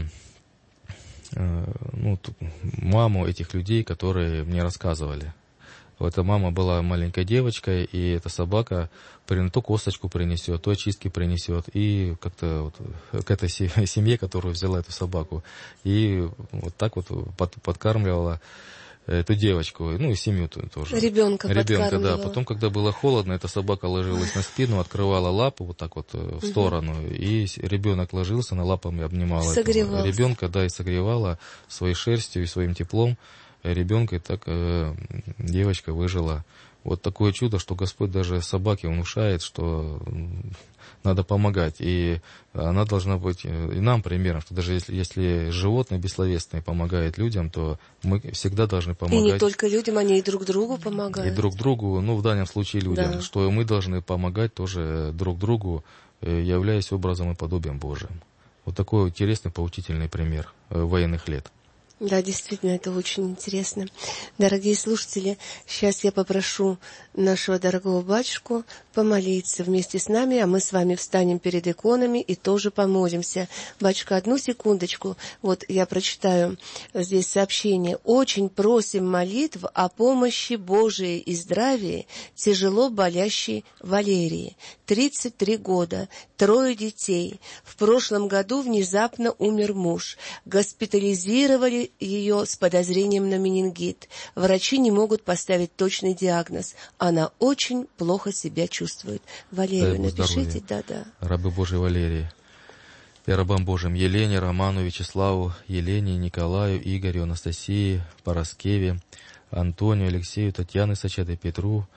э, ну, маму этих людей, которые мне рассказывали. Эта мама была маленькой девочкой, и эта собака то косточку принесет, то очистки принесет. И как-то вот к этой семье, которая взяла эту собаку, и вот так вот под, подкармливала эту девочку, ну и семью тоже. Ребенка Ребенка, да. Потом, когда было холодно, эта собака ложилась на спину, открывала лапу вот так вот в угу. сторону, и ребенок ложился, на лапами обнимала этого ребенка, да, и согревала своей шерстью и своим теплом ребенка, и так э, девочка выжила. Вот такое чудо, что Господь даже собаке внушает, что надо помогать. И она должна быть и нам примером, что даже если, если животные бессловесные помогают людям, то мы всегда должны помогать. И не только людям, они и друг другу помогают. И друг другу, ну в данном случае людям, да. Что мы должны помогать тоже друг другу, являясь образом и подобием Божиим. Вот такой интересный, поучительный пример военных лет. Да, действительно, это очень интересно. Дорогие слушатели, сейчас я попрошу нашего дорогого батюшку помолиться вместе с нами, а мы с вами встанем перед иконами и тоже помолимся. Батюшка, одну секундочку. Вот я прочитаю здесь сообщение. «Очень просим молитв о помощи Божией и здравии тяжело болящей Валерии. тридцать три года, трое детей. В прошлом году внезапно умер муж. Госпитализировали ее с подозрением на менингит. Врачи не могут поставить точный диагноз. Она очень плохо себя чувствует». Валерию напишите, да-да. Рабы Божьей Валерии. И рабам Божьим Елене, Роману, Вячеславу, Елене, Николаю, Игорю, Анастасии, Пороскеве, Антонию, Алексею, Татьяне, Сачаде, Петру,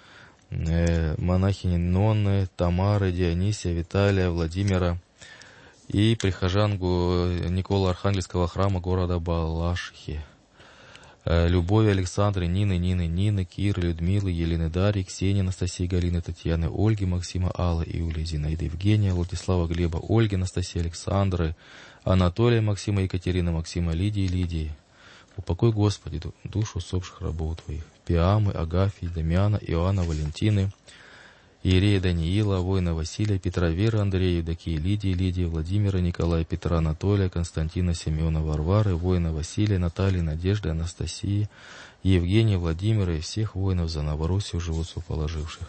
э, монахине Нонны, Тамары, Дионисия, Виталия, Владимира и прихожанку Никола Архангельского храма города Балашихи. Любови, Александры, Нины, Нины, Нины, Киры, Людмилы, Елены, Дарьи, Ксении, Анастасии, Галины, Татьяны, Ольги, Максима, Аллы, Юлии, Зинаиды, Евгения, Владислава, Глеба, Ольги, Анастасии, Александры, Анатолия, Максима, Екатерины, Максима, Лидии, Лидии. Упокой, Господи, душу усопших рабов Твоих. Пиамы, Агафии, Дамьяна, Иоанна, Валентины, Иерея Даниила, воина Василия, Петра, Веры, Андрея, Евдокии, Лидии, Лидии, Владимира, Николая, Петра, Анатолия, Константина, Семена, Варвары, воина Василия, Натальи, Надежды, Анастасии, Евгения, Владимира и всех воинов за Новороссию, животцу положивших.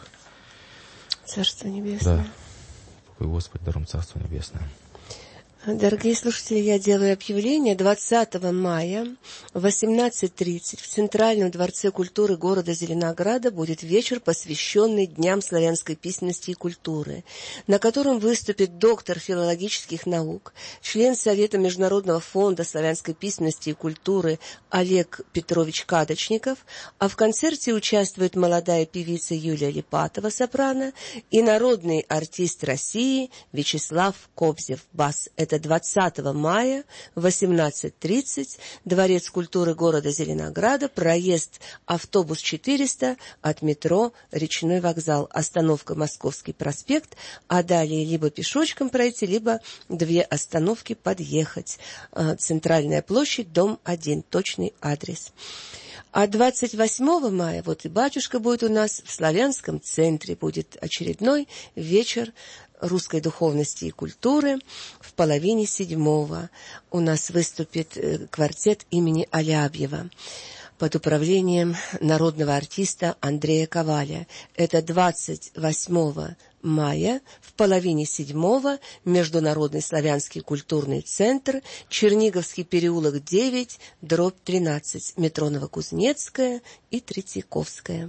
Царство Небесное. Да. Покой, Господи, даром Царство Небесное. Дорогие слушатели, я делаю объявление. двадцатого мая в восемнадцать тридцать в Центральном дворце культуры города Зеленограда будет вечер, посвященный Дням славянской письменности и культуры, на котором выступит доктор филологических наук, член Совета Международного фонда славянской письменности и культуры Олег Петрович Кадочников, а в концерте участвует молодая певица Юлия Липатова, сопрано, и народный артист России Вячеслав Кобзев, бас. Это двадцатого мая, восемнадцать тридцать, Дворец культуры города Зеленограда, проезд автобус четыреста от метро Речной вокзал, остановка Московский проспект, а далее либо пешочком пройти, либо две остановки подъехать. Центральная площадь, дом один, точный адрес. А двадцать восьмого мая, вот и батюшка будет у нас в Славянском центре, будет очередной вечер русской духовности и культуры. В половине седьмого у нас выступит квартет имени Алябьева под управлением народного артиста Андрея Коваля. Это двадцать восьмого мая в половине седьмого, Международный славянский культурный центр, Черниговский переулок девять, дробь тринадцать, метро Новокузнецкая и Третьяковская.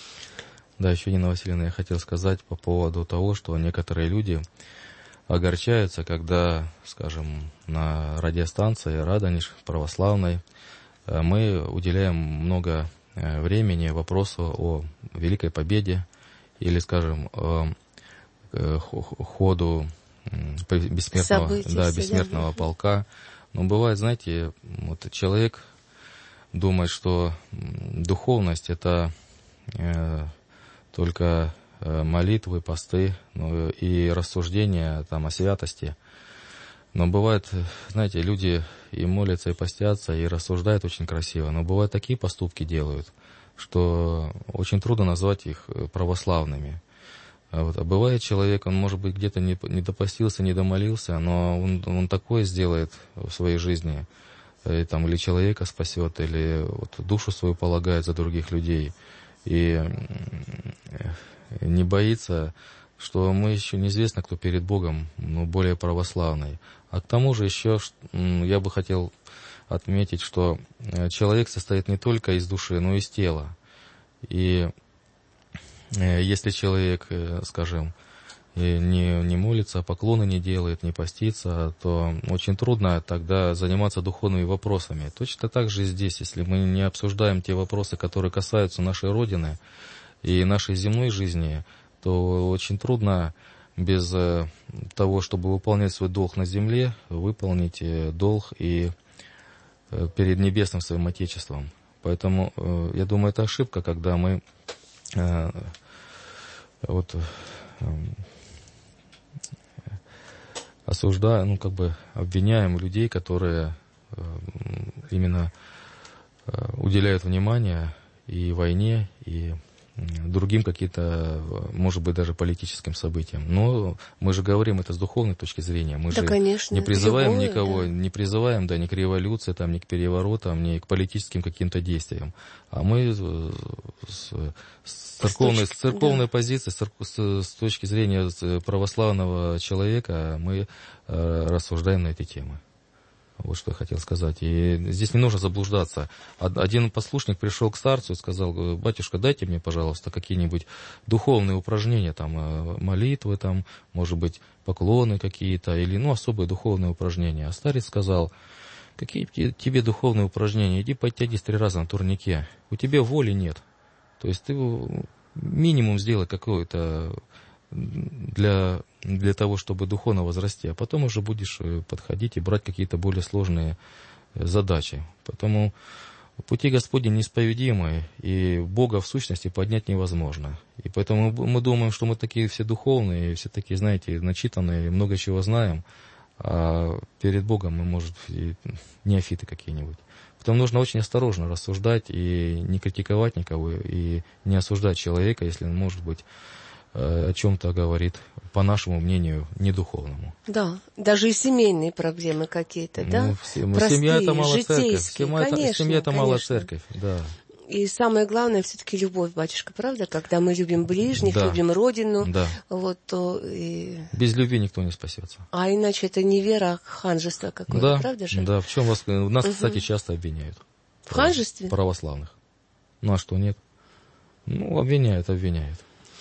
Да, еще, Нина Васильевна, я хотел сказать по поводу того, что некоторые люди огорчаются, когда, скажем, на радиостанции «Радонеж» православной мы уделяем много времени вопросу о Великой Победе или, скажем, о ходу бессмертного, да, бессмертного полка. Но бывает, знаете, вот человек думает, что духовность — это э, только молитвы, посты, ну, и рассуждения там о святости. Но бывает, знаете, люди и молятся, и постятся, и рассуждают очень красиво, но бывают такие поступки делают, что очень трудно назвать их православными. Вот. А бывает человек, он, может быть, где-то не, не допостился, не домолился, но он, он такое сделает в своей жизни, и, там, или человека спасет, или вот, душу свою полагает за других людей, и не боится, что мы еще неизвестно, кто перед Богом, но более православный. А к тому же еще я бы хотел отметить, что человек состоит не только из души, но и из тела. И если человек, скажем, не, не молится, поклоны не делает, не постится, то очень трудно тогда заниматься духовными вопросами. Точно так же и здесь, если мы не обсуждаем те вопросы, которые касаются нашей Родины и нашей земной жизни, то очень трудно без того, чтобы выполнять свой долг на земле, выполнить долг и перед небесным своим Отечеством. Поэтому, я думаю, это ошибка, когда мы вот осуждаем, ну, как бы обвиняем людей, которые именно уделяют внимание и войне, и другим каким-то, может быть, даже политическим событиям. Но мы же говорим это с духовной точки зрения. Мы да, же конечно, не призываем любое, никого, да. не призываем, да, ни к революции, там, ни к переворотам, ни к политическим каким-то действиям. А мы с, с церковной, с точки, с церковной да. позиции, с, с точки зрения православного человека, мы э, рассуждаем на эти темы. Вот что я хотел сказать. И здесь не нужно заблуждаться. Один послушник пришел к старцу и сказал: батюшка, дайте мне, пожалуйста, какие-нибудь духовные упражнения, там, молитвы, там, может быть, поклоны какие-то, или, ну, особые духовные упражнения. А старец сказал: какие тебе духовные упражнения? Иди подтягивайся три раза на турнике. У тебя воли нет. То есть ты минимум сделай какое-то для, для того, чтобы духовно возрасти, а потом уже будешь подходить и брать какие-то более сложные задачи. Поэтому Пути Господни неисповедимы, и Бога в сущности поднять невозможно. И поэтому мы думаем, что мы такие все духовные, все такие, знаете, начитанные, много чего знаем, а перед Богом мы, может, и неофиты какие-нибудь. Поэтому нужно очень осторожно рассуждать и не критиковать никого, и не осуждать человека, если он, может быть, о чем-то говорит, по нашему мнению, недуховному. Да, даже и семейные проблемы какие-то, да? Ну, семья это малая церковь. Семья, конечно, семья это малая конечно. церковь, да. И самое главное все-таки любовь, батюшка, правда? Когда мы любим ближних, да. любим Родину, да. вот то и... Без любви никто не спасется. А иначе это не вера, а ханжество какое-то, да, правда же? Да, в чем вас, нас, угу. кстати, часто обвиняют. В ханжестве? Православных. Ну а что, нет? Ну, обвиняют, обвиняют.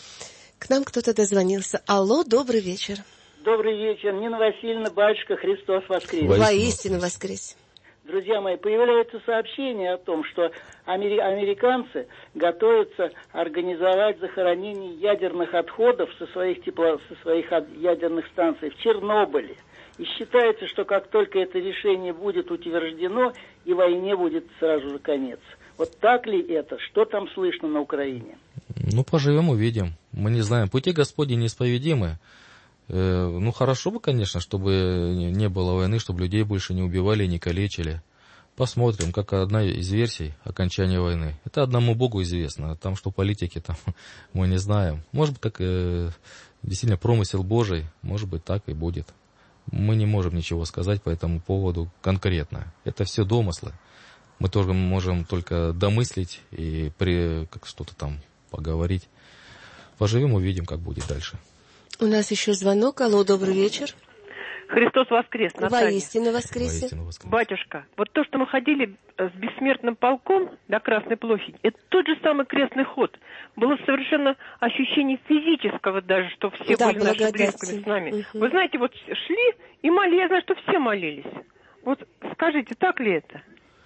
К нам кто-то дозвонился. Алло, добрый вечер. Добрый вечер. Нина Васильевна, батюшка, Христос воскрес. Воистину воскрес. Друзья мои, появляется сообщение о том, что амери- американцы готовятся организовать захоронение ядерных отходов со своих, тепло- со своих ядерных станций в Чернобыле. И считается, что как только это решение будет утверждено, и войне будет сразу же конец. Вот так ли это? Что там слышно на Украине? Ну, поживем, увидим. Мы не знаем. Пути Господни неисповедимы. Э, ну, хорошо бы, конечно, чтобы не было войны, чтобы людей больше не убивали и не калечили. Посмотрим, как одна из версий окончания войны. Это одному Богу известно. Там, что политики, там, мы не знаем. Может быть, так э, действительно промысел Божий. Может быть, так и будет. Мы не можем ничего сказать по этому поводу конкретно. Это все домыслы. Мы тоже можем только домыслить и при, как что-то там поговорить. Поживем, увидим, как будет дальше. У нас еще звонок. Алло, добрый вечер. Христос воскрес, Наталья. Воистину воскресе. Воистину воскрес. Батюшка, вот то, что мы ходили с бессмертным полком до Красной площади, это тот же самый крестный ход. Было совершенно ощущение физического даже, что все да, были наши близкими с нами. Угу. Вы знаете, вот шли и молились, я знаю, что все молились. Вот скажите, так ли это?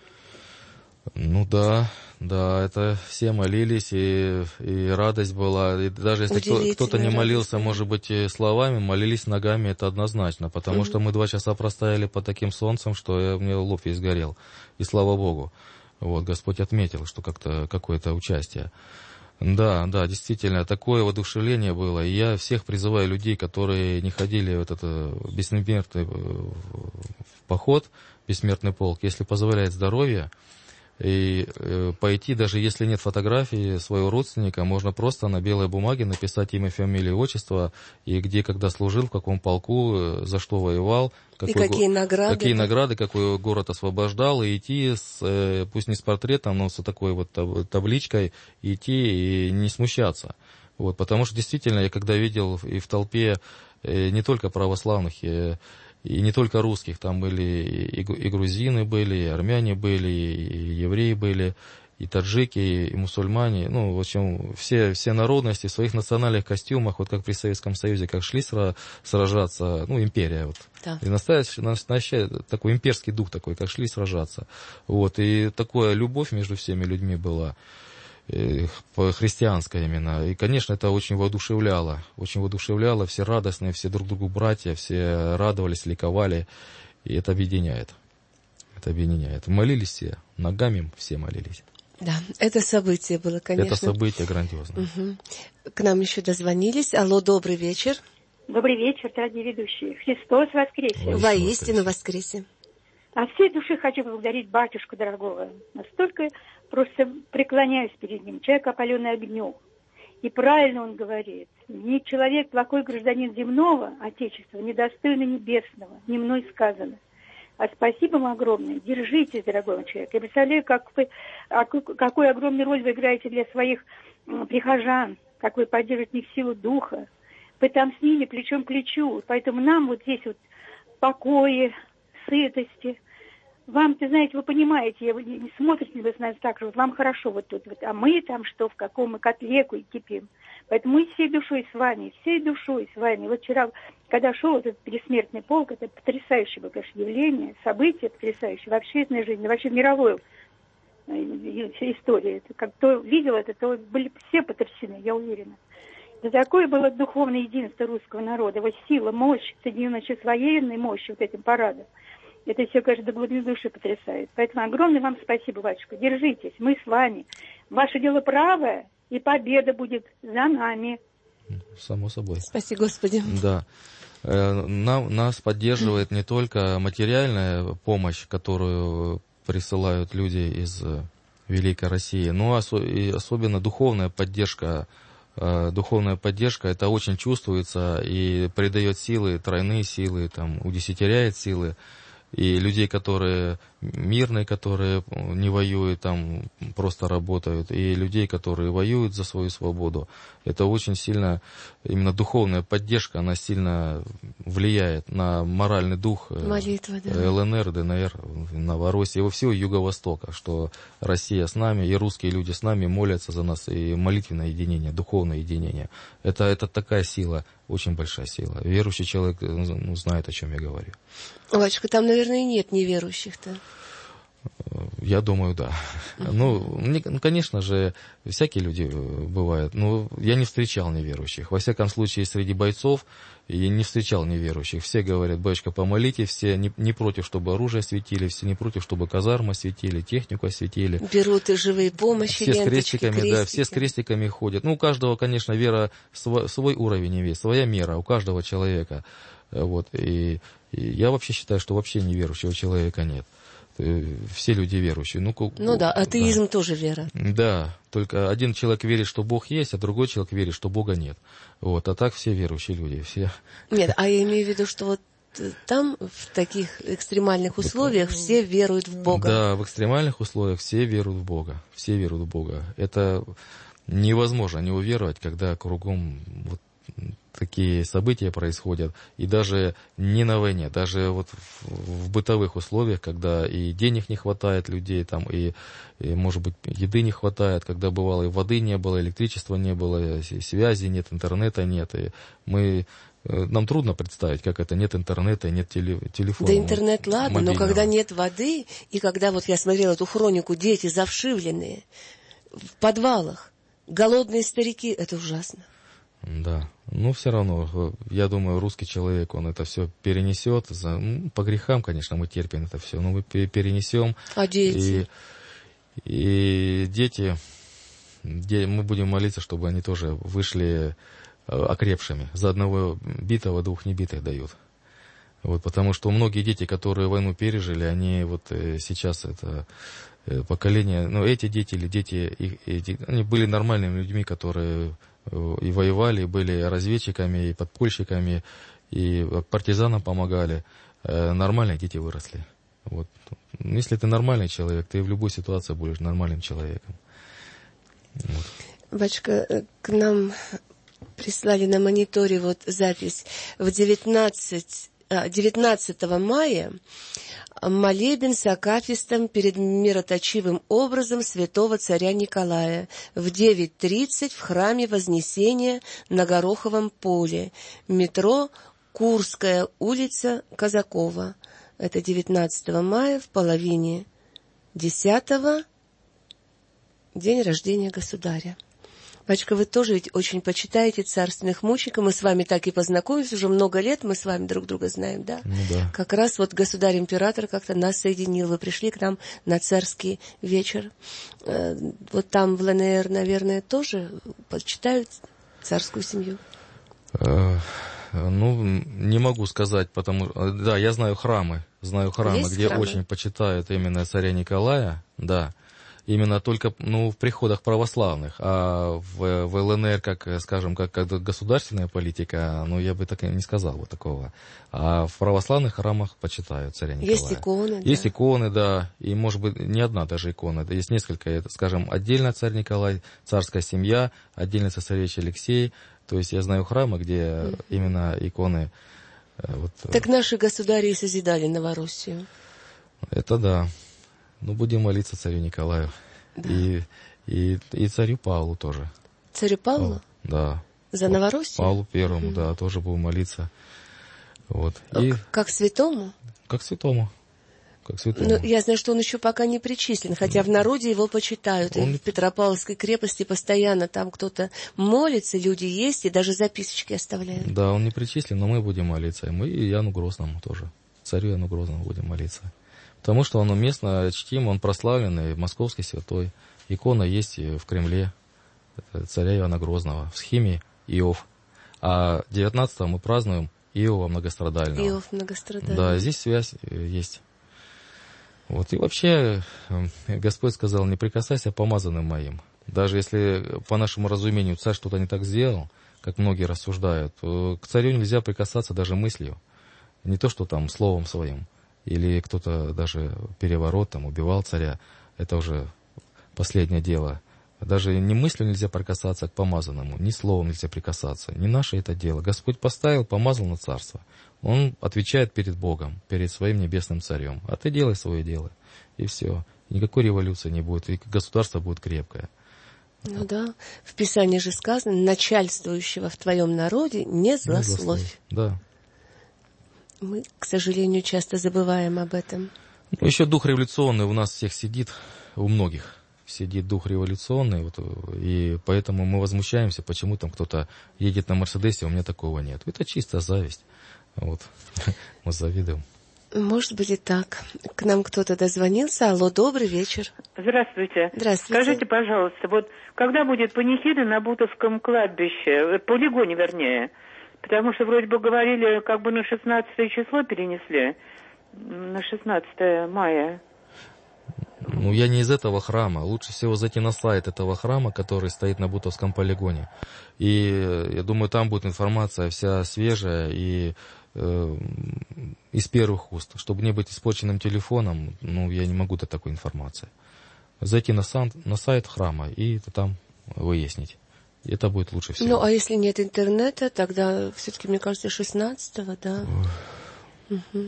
Ну да, да, это все молились, и, и радость была. И даже если кто, кто-то не молился, радость, может быть, словами, молились ногами, это однозначно. Потому mm-hmm. что мы два часа простояли под таким солнцем, что я, мне лоб весь горел. И слава Богу. Вот, Господь отметил, что как-то какое-то участие. Да, да, действительно, такое воодушевление было. И я всех призываю людей, которые не ходили в этот бессмертный поход, бессмертный полк, если позволяет здоровье, и э, пойти, даже если нет фотографии своего родственника, можно просто на белой бумаге написать имя, фамилию, отчество, и где, когда служил, в каком полку, за что воевал, какой, и какие го- награды, какие награды, какой город освобождал, и идти, с, э, пусть не с портретом, но с такой вот табличкой, идти и не смущаться. Вот, потому что действительно, я когда видел и в толпе э, не только православных, э, и не только русских, там были и, и грузины были, и армяне были, и евреи были, и таджики, и мусульмане, ну, в общем, все, все народности в своих национальных костюмах, вот как при Советском Союзе, как шли сра- сражаться, ну, империя, вот. Да. И настоящий, настоящий такой имперский дух такой, как шли сражаться. Вот, и такая любовь между всеми людьми была. Христианская именно. И, конечно, это очень воодушевляло. Очень воодушевляло. Все радостные, все друг другу братья, все радовались, ликовали. И это объединяет. Это объединяет. Молились все. Ногами все молились. Да, это событие было, конечно. Это событие грандиозное. Угу. К нам еще дозвонились. Алло, добрый вечер. Добрый вечер, дорогие ведущие. Христос воскресе. Воистину воскресе. От всей души хочу поблагодарить батюшку дорогого. Настолько просто преклоняюсь перед ним. Человек, опаленный огнем. И правильно он говорит. Ни человек, плохой гражданин земного отечества, недостойный небесного. Не мной сказано. А спасибо вам огромное. Держитесь, дорогой человек. Я представляю, как вы, какую огромную роль вы играете для своих прихожан. Как вы поддерживаете их силу духа. Вы там с ними плечом к плечу. Поэтому нам вот здесь вот покоя, сытости. Вам, ты знаете, вы понимаете, вы не смотрите, вы знаете, так же, вот вам хорошо вот тут, вот, а мы там что, в каком мы котле кипим. Поэтому мы всей душой с вами, всей душой с вами. Вот вчера, когда шел этот бессмертный полк, это потрясающее было, конечно, явление, событие потрясающее, в общественной жизни, вообще мировой истории. Как кто видел это, то были все потрясены, я уверена. Да такое было духовное единство русского народа, вот сила, мощь, соединенная с военной мощью, вот этим парадом. Это все, конечно, до глубины души потрясает. Поэтому огромное вам спасибо, батюшка. Держитесь, мы с вами. Ваше дело правое, и победа будет за нами. Само собой. Спаси Господи. Да. Нам, нас поддерживает не только материальная помощь, которую присылают люди из Великой России, но и особенно духовная поддержка. Духовная поддержка, это очень чувствуется и придает силы, тройные силы, там, удесятеряет силы. И людей, которые мирные, которые не воюют, там просто работают, и людей, которые воюют за свою свободу. Это очень сильно, именно духовная поддержка, она сильно влияет на моральный дух. Молитва, да. ЛНР, ДНР, Новороссии, и всего Юго-Востока, что Россия с нами, и русские люди с нами молятся за нас, и молитвенное единение, духовное единение. Это, это такая сила, очень большая сила. Верующий человек, ну, знает, о чем я говорю. Батюшка, там, наверное, нет неверующих-то. Я думаю, да. Uh-huh. Ну, не, ну, конечно же, всякие люди бывают. Но я не встречал неверующих. Во всяком случае, среди бойцов я не встречал неверующих. Все говорят, батюшка, помолите, все не, не против, чтобы оружие осветили, все не против, чтобы казармы осветили, технику осветили. Берут и живые помощи, все ленточки, с крестиками, крестики. Да, все с крестиками ходят. Ну, у каждого, конечно, вера, свой, свой уровень имеет, своя мера у каждого человека. Вот. И, и я вообще считаю, что вообще неверующего человека нет. Все люди верующие. Ну, ну да, атеизм да. тоже вера. Да, только один человек верит, что Бог есть, а другой человек верит, что Бога нет. Вот, а так все верующие люди. Все. Нет, а я имею в виду, что вот там, в таких экстремальных условиях, все веруют в Бога. Да, в экстремальных условиях все веруют в Бога. Все веруют в Бога. Это невозможно не уверовать, когда кругом вот такие события происходят, и даже не на войне, даже вот в, в бытовых условиях, когда и денег не хватает людей, там, и, и, может быть, еды не хватает, когда бывало и воды не было, электричества не было, связи нет, интернета нет, и мы... Нам трудно представить, как это, нет интернета, нет теле, телефона. Да интернет, ладно, мобильного. Но когда нет воды, и когда вот я смотрела эту хронику, дети завшивленные, в подвалах, голодные старики, это ужасно. Да, но все равно, я думаю, русский человек, он это все перенесет. За, ну, по грехам, конечно, мы терпим это все, но мы перенесем. А дети? И, и дети, де, мы будем молиться, чтобы они тоже вышли окрепшими. За одного битого двух небитых дают. Вот, потому что многие дети, которые войну пережили, они вот сейчас это... поколение, ну, эти дети или дети, их, эти, они были нормальными людьми, которые и воевали, и были разведчиками, и подпольщиками, и партизанам помогали. Нормальные дети выросли. Вот. Если ты нормальный человек, ты в любой ситуации будешь нормальным человеком. Вот. Батюшка, к нам прислали на мониторе вот запись в девятнадцатого мая молебен с акафистом перед мироточивым образом святого царя Николая в девять тридцать в храме Вознесения на Гороховом поле, метро Курская улица, Казакова. Это девятнадцатого мая в половине десятого, день рождения государя. Батюшка, вы тоже ведь очень почитаете царственных мучеников. Мы с вами так и познакомились. Уже много лет мы с вами друг друга знаем, да? Ну, да. Как раз вот государь-император как-то нас соединил. Вы пришли к нам на царский вечер. Вот там в ЛНР, наверное, тоже почитают царскую семью? Ну, не могу сказать, потому что... Да, я знаю храмы. Знаю храмы, Есть где храмы? очень почитают именно царя Николая, да. Именно только, ну, в приходах православных, а в, в ЛНР, как, скажем, как, как государственная политика, ну, я бы так и не сказал вот такого. А в православных храмах почитают царя Николая. Есть иконы, Есть да. иконы, да, и, может быть, не одна даже икона, есть несколько, это, скажем, отдельно царь Николай, царская семья, отдельно цесаревич Алексей, то есть я знаю храмы, где mm. именно иконы... Вот, так наши государи и созидали Новороссию. Это да. Ну, будем молиться царю Николаю. Да. И, и, и царю Павлу тоже. Царю Павлу? О, да. За Новороссию? Павлу Первому, mm-hmm. да, тоже будем молиться. Вот. И, как святому? Как святому. Как святому. Ну, я знаю, что он еще пока не причислен, хотя в народе его почитают. Он... И в Петропавловской крепости постоянно там кто-то молится, люди есть, и даже записочки оставляют. Да, он не причислен, но мы будем молиться. И мы и Иоанну Грозному тоже. царю Иоанну Грозному будем молиться. Потому что он уместно чтим, он прославленный, московский святой. Икона есть и в Кремле царя Иоанна Грозного, в схеме Иов. А девятнадцатого мы празднуем Иова Многострадального. Иов Многострадальный. Да, здесь связь есть. Вот. И вообще Господь сказал, не прикасайся к помазанным моим. Даже если по нашему разумению царь что-то не так сделал, как многие рассуждают, то к царю нельзя прикасаться даже мыслью. Не то, что там словом своим. Или кто-то даже переворот там убивал царя. Это уже последнее дело. Даже не мыслью нельзя прикасаться к помазанному, ни словом нельзя прикасаться. Не наше это дело. Господь поставил, помазал на царство. Он отвечает перед Богом, перед своим небесным царем. А ты делай свое дело. И все. Никакой революции не будет. И государство будет крепкое. Ну да. В Писании же сказано, начальствующего в твоем народе не злословь. Да. Мы, к сожалению, часто забываем об этом. Ну, еще дух революционный у нас всех сидит, у многих. Сидит дух революционный, вот, и поэтому мы возмущаемся, почему там кто-то едет на Мерседесе, а у меня такого нет. Это чистая зависть. Вот. Мы завидуем. Может быть и так. К нам кто-то дозвонился. Алло, добрый вечер. Здравствуйте. Здравствуйте. Скажите, пожалуйста, вот когда будет панихида на Бутовском кладбище, полигоне вернее? Потому что вроде бы говорили, как бы на шестнадцатое число перенесли, на шестнадцатое мая. Ну, я не из этого храма. Лучше всего зайти на сайт этого храма, который стоит на Бутовском полигоне. И я думаю, там будет информация вся свежая и э, из первых уст. Чтобы не быть испорченным телефоном, ну, я не могу дать такой информации. Зайти на, сан, на сайт храма и там выяснить. И это будет лучше всего. Ну, а если нет интернета, тогда все-таки, мне кажется, шестнадцатого, да. Угу.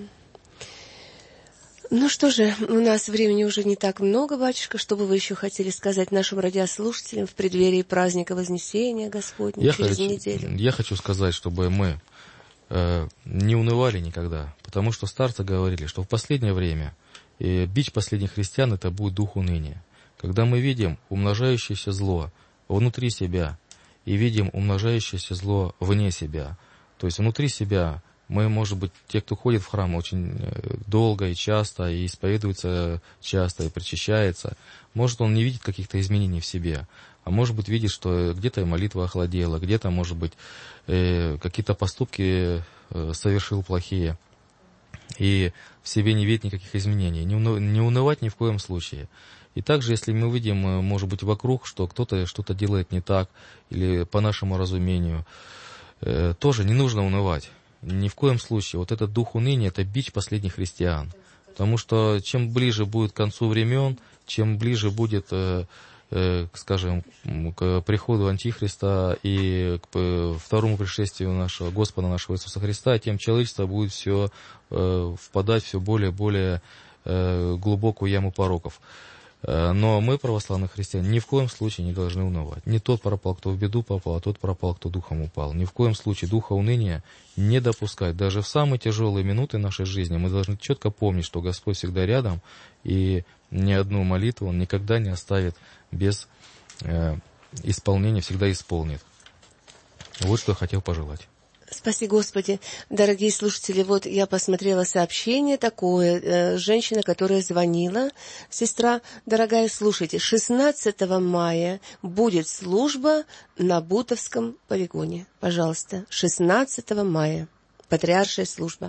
Ну что же, у нас времени уже не так много, батюшка. Что бы вы еще хотели сказать нашим радиослушателям в преддверии праздника Вознесения Господня я через хочу, неделю? Я хочу сказать, чтобы мы э, не унывали никогда, потому что старцы говорили, что в последнее время э, бич последних христиан — это будет дух уныния. Когда мы видим умножающееся зло внутри себя и видим умножающееся зло вне себя, то есть внутри себя мы, может быть, те, кто ходит в храм очень долго и часто, и исповедуется часто, и причащается, может, он не видит каких-то изменений в себе, а может быть, видит, что где-то молитва охладела, где-то, может быть, э, какие-то поступки э, совершил плохие, и в себе не видит никаких изменений. Не, уны, не унывать ни в коем случае. И также, если мы видим, может быть, вокруг, что кто-то что-то делает не так, или по нашему разумению, э, тоже не нужно унывать. Ни в коем случае. Вот этот дух уныния — это бич последних христиан. Потому что чем ближе будет к концу времен, чем ближе будет, э, э, скажем, к приходу Антихриста и к второму пришествию нашего Господа нашего Иисуса Христа, тем человечество будет все э, впадать все более и более э, глубокую яму пороков. Но мы, православные христиане, ни в коем случае не должны унывать. Не тот пропал, кто в беду попал, а тот пропал, кто духом упал. Ни в коем случае духа уныния не допускать. Даже в самые тяжелые минуты нашей жизни мы должны четко помнить, что Господь всегда рядом, и ни одну молитву Он никогда не оставит без э, исполнения, всегда исполнит. Вот что я хотел пожелать. Спаси Господи. Дорогие слушатели, вот я посмотрела сообщение такое. Женщина, которая звонила, сестра, дорогая, слушайте, шестнадцатого мая будет служба на Бутовском полигоне. Пожалуйста, шестнадцатого мая. Патриаршая служба.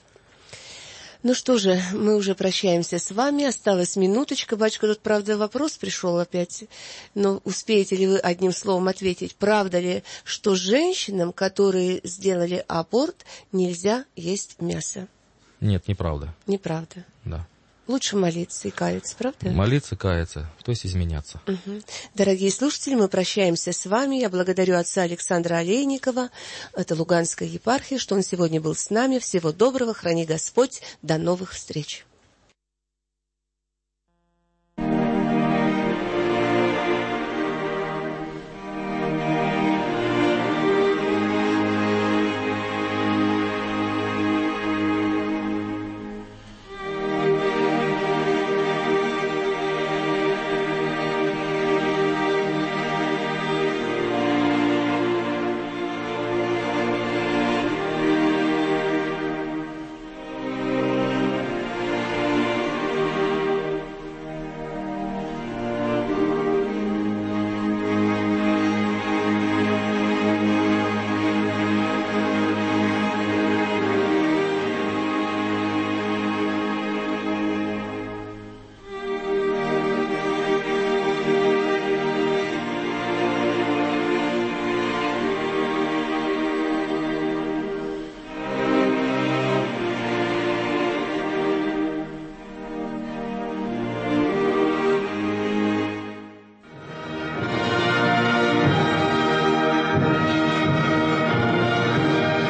Ну что же, мы уже прощаемся с вами. Осталась минуточка. Батюшка, тут, правда, вопрос пришел опять. Но успеете ли вы одним словом ответить? Правда ли, что женщинам, которые сделали аборт, нельзя есть мясо? Нет, неправда. Неправда. Да. Лучше молиться и каяться, правда? Молиться, каяться, то есть изменяться. Угу. Дорогие слушатели, мы прощаемся с вами. Я благодарю отца Александра Олейникова, это Луганская епархия, что он сегодня был с нами. Всего доброго, храни Господь. До новых встреч.